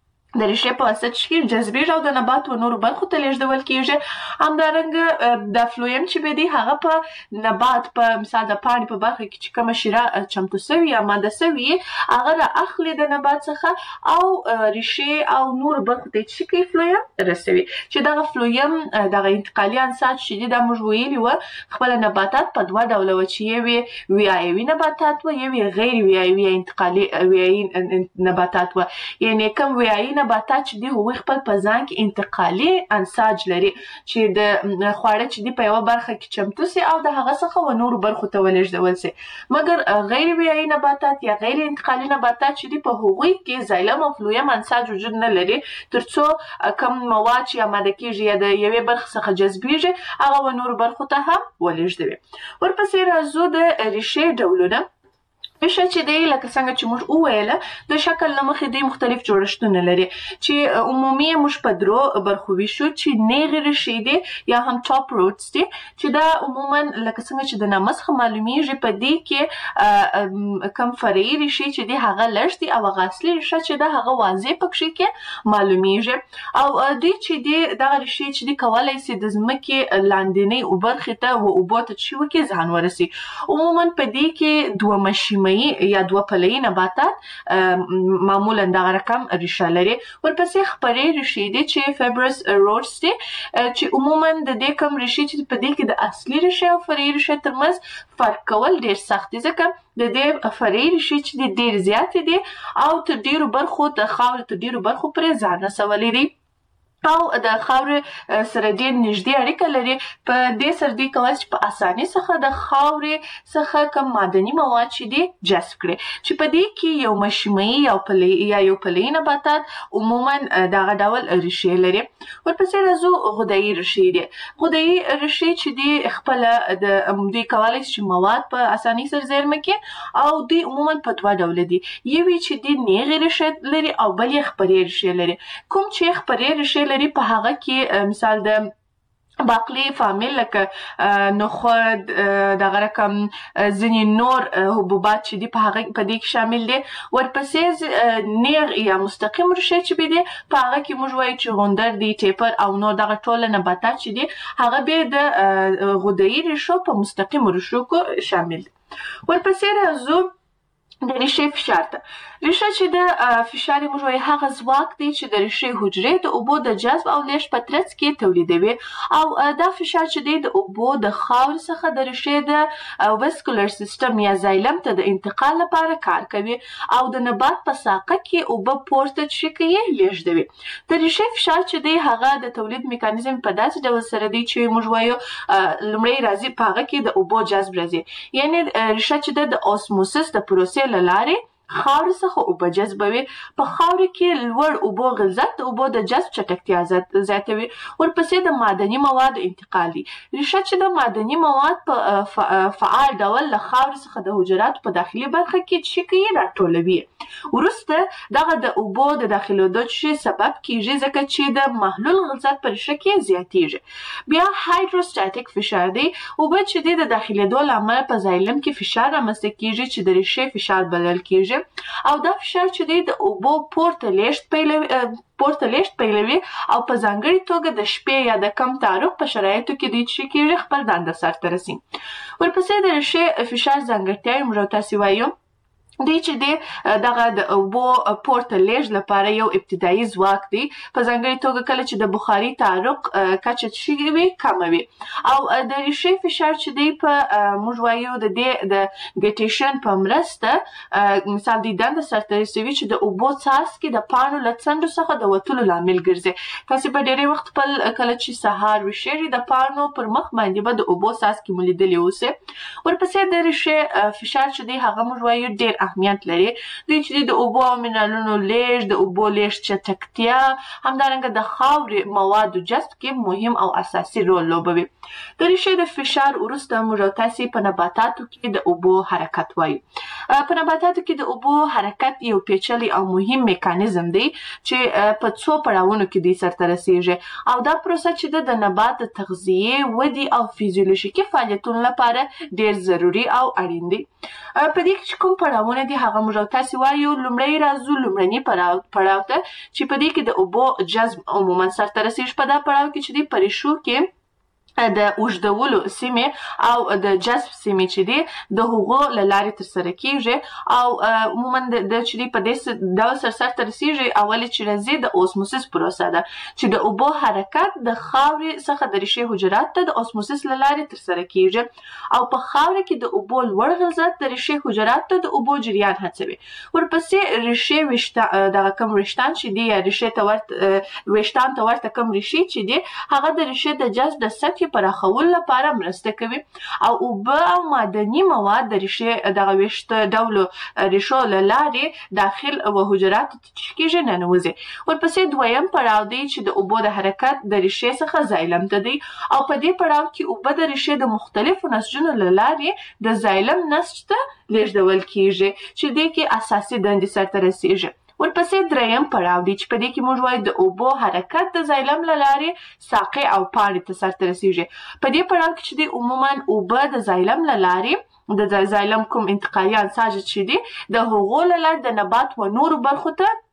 د ریښې په واسطه چې جذبېږي او د نبات و نورو برخو ته لیږدول کېږي. همدارنګه د فلویم چې به دی هغه په نبات په مثال د پاڼې په برخه کې چې کومه شیره چمتو سوي یا ماده سوي هغه را اخلي د نبات څخه او ریښې او نورو برخو ته چې کوي فلویم رسوي چې دغه فلویم دغه انتقالي انساج چې دی دا موږ ویلي وه خپله نباتات په دوه ډوله وه چې یو ویایوي نباتات وه یو غیر ویایوي یا انتقالي ویایي نباتات وه. یعنې کوم ویایي نباتات چې دی هغوی خپل په ځان کې انتقالي انساج لري چې د خواړه چې دی په یوه برخه کې چمتو سي او د هغه څخه و نورو برخو ته ولېږدول سي. مګر غیر ویایي نباتات یا غیر انتقالي نباتات چې دی په هغوی کې زایلم او فلویم انساج وجود نه لري تر څو کوم مواد چې اماده کېږي یا د یوې برخې څخه جذبېږي هغه و نورو برخو ته هم ولېږدوي. ورپسې راځو د ریښې ډولونه. ریښه چې دی لکه څنګه چې موږ وویله د شکل له مخې دوی مختلف جوړښتونه لري چې عمومي موږ په درو برخو ویشو چې نیغې ریښې دي یا هم ټاپ روټس دي چې دا عموما لکه څنګه چې د نامه څخه معلومیږي په دې کې کم فرعي ریښې چې دي هغه لږ دي او هغه اصلي ریښه چې ده هغه واضح په کښې کې معلومیږي او دوی چې دي دغه ریښې چې دي کولی سي د ځمکې لاندنۍ برخې ته و اوبو ته چې وکړي ځان ورسي. عموما په دې کې دوه مشیمه مشیمه‌ای یا دوه پله‌ای نباتات معمولا دغه رقم ریشه لري. ورپسې خپرې ریښې دي چې فایبرس روټس دي چې عموما د دې کوم ریښې چې په دې کې د اصلي ریښې او فرعي ریښې ترمنځ فرق کول ډیر سخت دي، ځکه د دې فرعي ریښې چې ډیر زیاتې دي او تر ډیرو برخو د خاورې تر ډیرو برخو پرې ځان رسولی دي او د خاورې سره ډیر نږدې اړیکه لري. په دې سره دوی کولی چې په اسانۍ څخه د خاورې څخه کوم معدني مواد چې دي جذب کړي، چې په دې کې یو مشیمه‌ای یا پله‌ای یا یو پله‌ای نباتات عموما دغه ډول ریښې لري. ورپسې راځو غدایي ریښې دي. غدایي ریښې چې دي خپله د دوی کولی چې مواد په اسانۍ سره زیرمه کړي او دوی عموما په دوه ډوله دي، یوې چې دي نیغې ریښې لري او بل یې خپرې ریښې لري. کوم چې خپرې ریښې لري په هغه کې مثال د باقلي فامیل لکه نخود دغه رقم ځینې نور حبوبات چې دي په هغه په دې کې شامل دي. ورپسې نیغ یا مستقیم ریښې چې دي په هغه کې موږ وایو چې غوندر دي، ټیپر او نور دغه ټول نباتات چې دي هغه به د غدایي ریښو په مستقیمو ریښو کې شامل دي. ورپسې راځو د ریښې فشار ته. ریښه چې د فشار موږ وایو هغه ځواک دی چې د ریښې حجرې د اوبو د جذب او لیږد په ترڅ کې تولیدوي او دا فشار چې دی د اوبو د خاورې څخه د ریښې د ویسکولر سیستم یا زایلم ته د انتقال لپاره کار کوي او د نبات په ساقه کې اوبه پورته چې کوي لیږدوي. د ریښې فشار چې دی هغه د تولید میکانیزم په داسې ډول سره دی چې موږ وایو لومړی راځي په هغه کې د اوبو جذب راځي، یعنی ریښه چې د اوسموسس د پروسې له لارې خاورې څخه اوبه جذبوي. په خاورې کې لوړ اوبو غلظت د اوبو د جذب چټکتیا زیاتوي. ورپسې د معدني موادو انتقال دی. ریښه چې د معدني مواد په فعال ډول له خاورې څخه د حجراتو په داخلي برخه کې چې کوي راټولوي. وروسته دغه د اوبو د داخلېدو چې سبب کیږي ځکه چې د محلول غلظت په ریښه کې زیاتیږي. بیا هایدروستاتیک فشار دی. اوبه چې دی د داخلېدو له امله په زایلم کې فشار رامنځته کیږي چې د ریښې فشار بلل کیږي او دا فشار چې دی د اوبو پورته لیږد پیلوي پورته لیږد پیلوي او په ځانګړې توګه د شپې یا د کم تعرق په شرایطو کې دوی چې کیږي خپل دنده سرته رسي. ورپسې د ریښې فشار ځانګړتیاوې موږ تاسې وایو دی چې دی دغه د اوبو پورته لیږد لپاره یو ابتدایي ځواک دی، په ځانګړې توګه کله چې د بخاري تعرق کچه چې وي کمه وي او د ریښې فشار چې دی په موږ وایو د دې د ګټیشن په مرسته مثال دی دنده سرته رسوي چې د اوبو څاڅکي د پاڼو له څنډو څخه د وتلو لامل ګرځي. تاسې به ډېری وخت خپل کله چې سهار وشېږي د پاڼو پر مخ باندې به د اوبو څاڅکي مو لیدلي اوسي. ورپسې د ریښې فشار چې دی هغه موږ وایو ډېر اهمیت لري. دوی چې د اوبو او منرالونو لیږد، د اوبو لیږد چټکتیا، همدارنګه د خاورې موادو جذب کې مهم او اساسي رول لوبوي. د ریښې د فشار وروسته موږ تاسې په نباتاتو کې د اوبو حرکت وایو. په نباتاتو کې د اوبو حرکت یو پیچلی او مهم میکانیزم دی چې په څو پړاوونو کې دی سرته رسیږي او دا پروسه چې د نبات د تغذیې، ودې او فیزیولوژیکي فعالیتونو لپاره ډیر ضروري او اړین دی. په دې کې کوم پړاوونه دي هغه موږ تاسې وایو. لومړی راځو لومړني پړاو ته چې په دې کې د اوبو جذب عموما سرته رسیږي. په دا پړاو کې چې دی په ریښو کې د اوږدولو سیمې او د جذب سیمې چې دي د هغو له لارې ترسره کیږي او عموما د چې دی په دې ډول سره سرته رسیږي. اولې چې راځي د اوسموسس پروسه ده چې د اوبو حرکت د خاورې څخه د ریښې حجراتو ته د اوسموسس له لارې ترسره کیږي او په خاوره کې د اوبو لوړ غلظت د ریښې حجراتو ته د اوبو جریان هڅوي. ورپسې ریښې ویشتان دغه کوم ویشتان چې دی یا ریښې ته ورته ویشتان ته ورته کوم ریښې چې دی هغه د ریښې د جذب د سطحې پراخولو لپاره مرسته کوي او اوبه او معدني مواد د ریښې دغه ویشت ډولو ریښو له لارې داخل و حجراتو ته چې کیږي ننوځي. ورپسې دویم پړاو دی چې د اوبو د حرکت د ریښې څخه زایلم ته دی او په دې پړاو کې اوبه د ریښې د مختلفو نسجونو له لارې د زایلم نسج ته لیږدول کیږي چې دې کې اساسي دندې سرته رسیږي. ورپسې دریم پړاو دی چې په دې کې موږ وایو د اوبو حرکت د زایلم له لارې ساقې او پاڼې ته سرته رسیږي. په دې پړاو کې چې دی عموما اوبه د زایلم له لارې د زایلم کوم انتقالي انساج چې دی د هغو له لارې د نبات و نورو برخو ته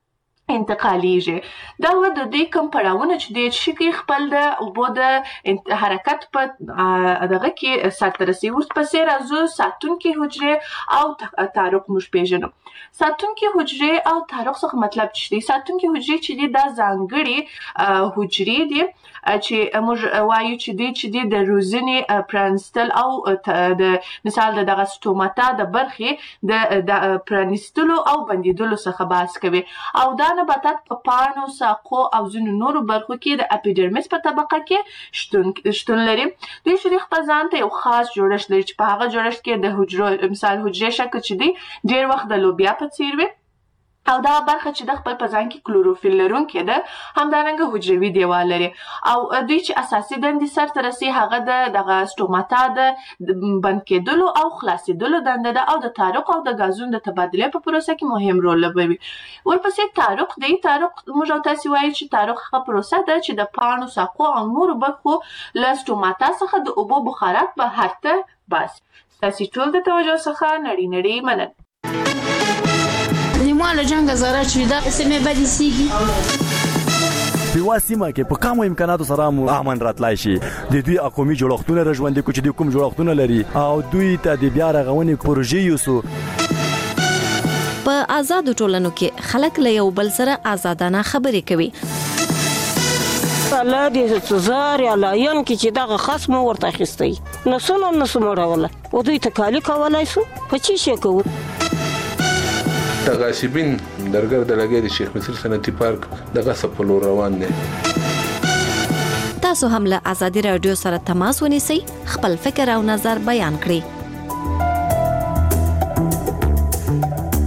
انتقالیږي دا و د دې کوم پړاوونه چې د شي خپل د اوبو د حرکت په دغه کې سرته رسي ورپسې راځو ساتونکي حجرې او تارق موږ پیژنو ساتونکي حجرې او تارق څخه مطلب څه دی ساتونکي حجرې چې دي دا ځانګړي حجرې دي چې موږ وایو چې دي چې دي د روزنې پرانستل او د مثال دغه سټوماتا د برخې د پرانستلو او بندیدلو څخه بحث کوي او دا نباتات په پاڼو ساقو او ځینو نورو برخو کې د اپیډرمس په طبقه کې شتون شتون لري دوی شریخ په ځان ته یو خاص جوړښت لري چې په هغه جوړښت کې د حجرو مثال حجرې شکل چې دی ډېر وخت د لوبیا په څیر وي او دا برخه چې د خپل په ځان کې کلوروفیل لرونکې ده همدارنګه حجروي دیوال لري او دوی چې اساسي دندې سرته رسي هغه د دغه سټوماتا د بند کېدلو او خلاصېدلو دنده ده او د تارق او د غازونو د تبادلې په پروسه کې مهم رول لوبوي ورپسې تارق دی تارق موږ او تاسو وایو چې تارق هغه پروسه ده چې د پاڼو ساقو او نورو برخو له سټوماتا څخه د اوبو بخارات بهر ته باسي تاسو ټول د توجه څخه نړۍ نړۍ مننه نیمواله جنگ زره چې دا سیمه بدی سیږي په واسمه کې په کومو امکاناتو سره مو امن راتلای شي د دوی اقومي جوړښتونه رژوندې کو چې د کوم جوړښتونه لري او دوی ته د بیا رغونې پروژې یوسو په آزاد ټولنو کې خلک له یو بل سره آزادانه خبرې کوي الله دې زار یا لاین کې چې دغه خصم ورته اخیستی نسونه نسمه راوله او دوی تکالی کولای شو په چی شي کوو تغاسبین درګر د لګې د شیخ مصر صنعتي پارک دغه سپلو روان دي تاسو هم له ازادي رادیو سره تماس ونیسئ خپل فکر او نظر بیان کړئ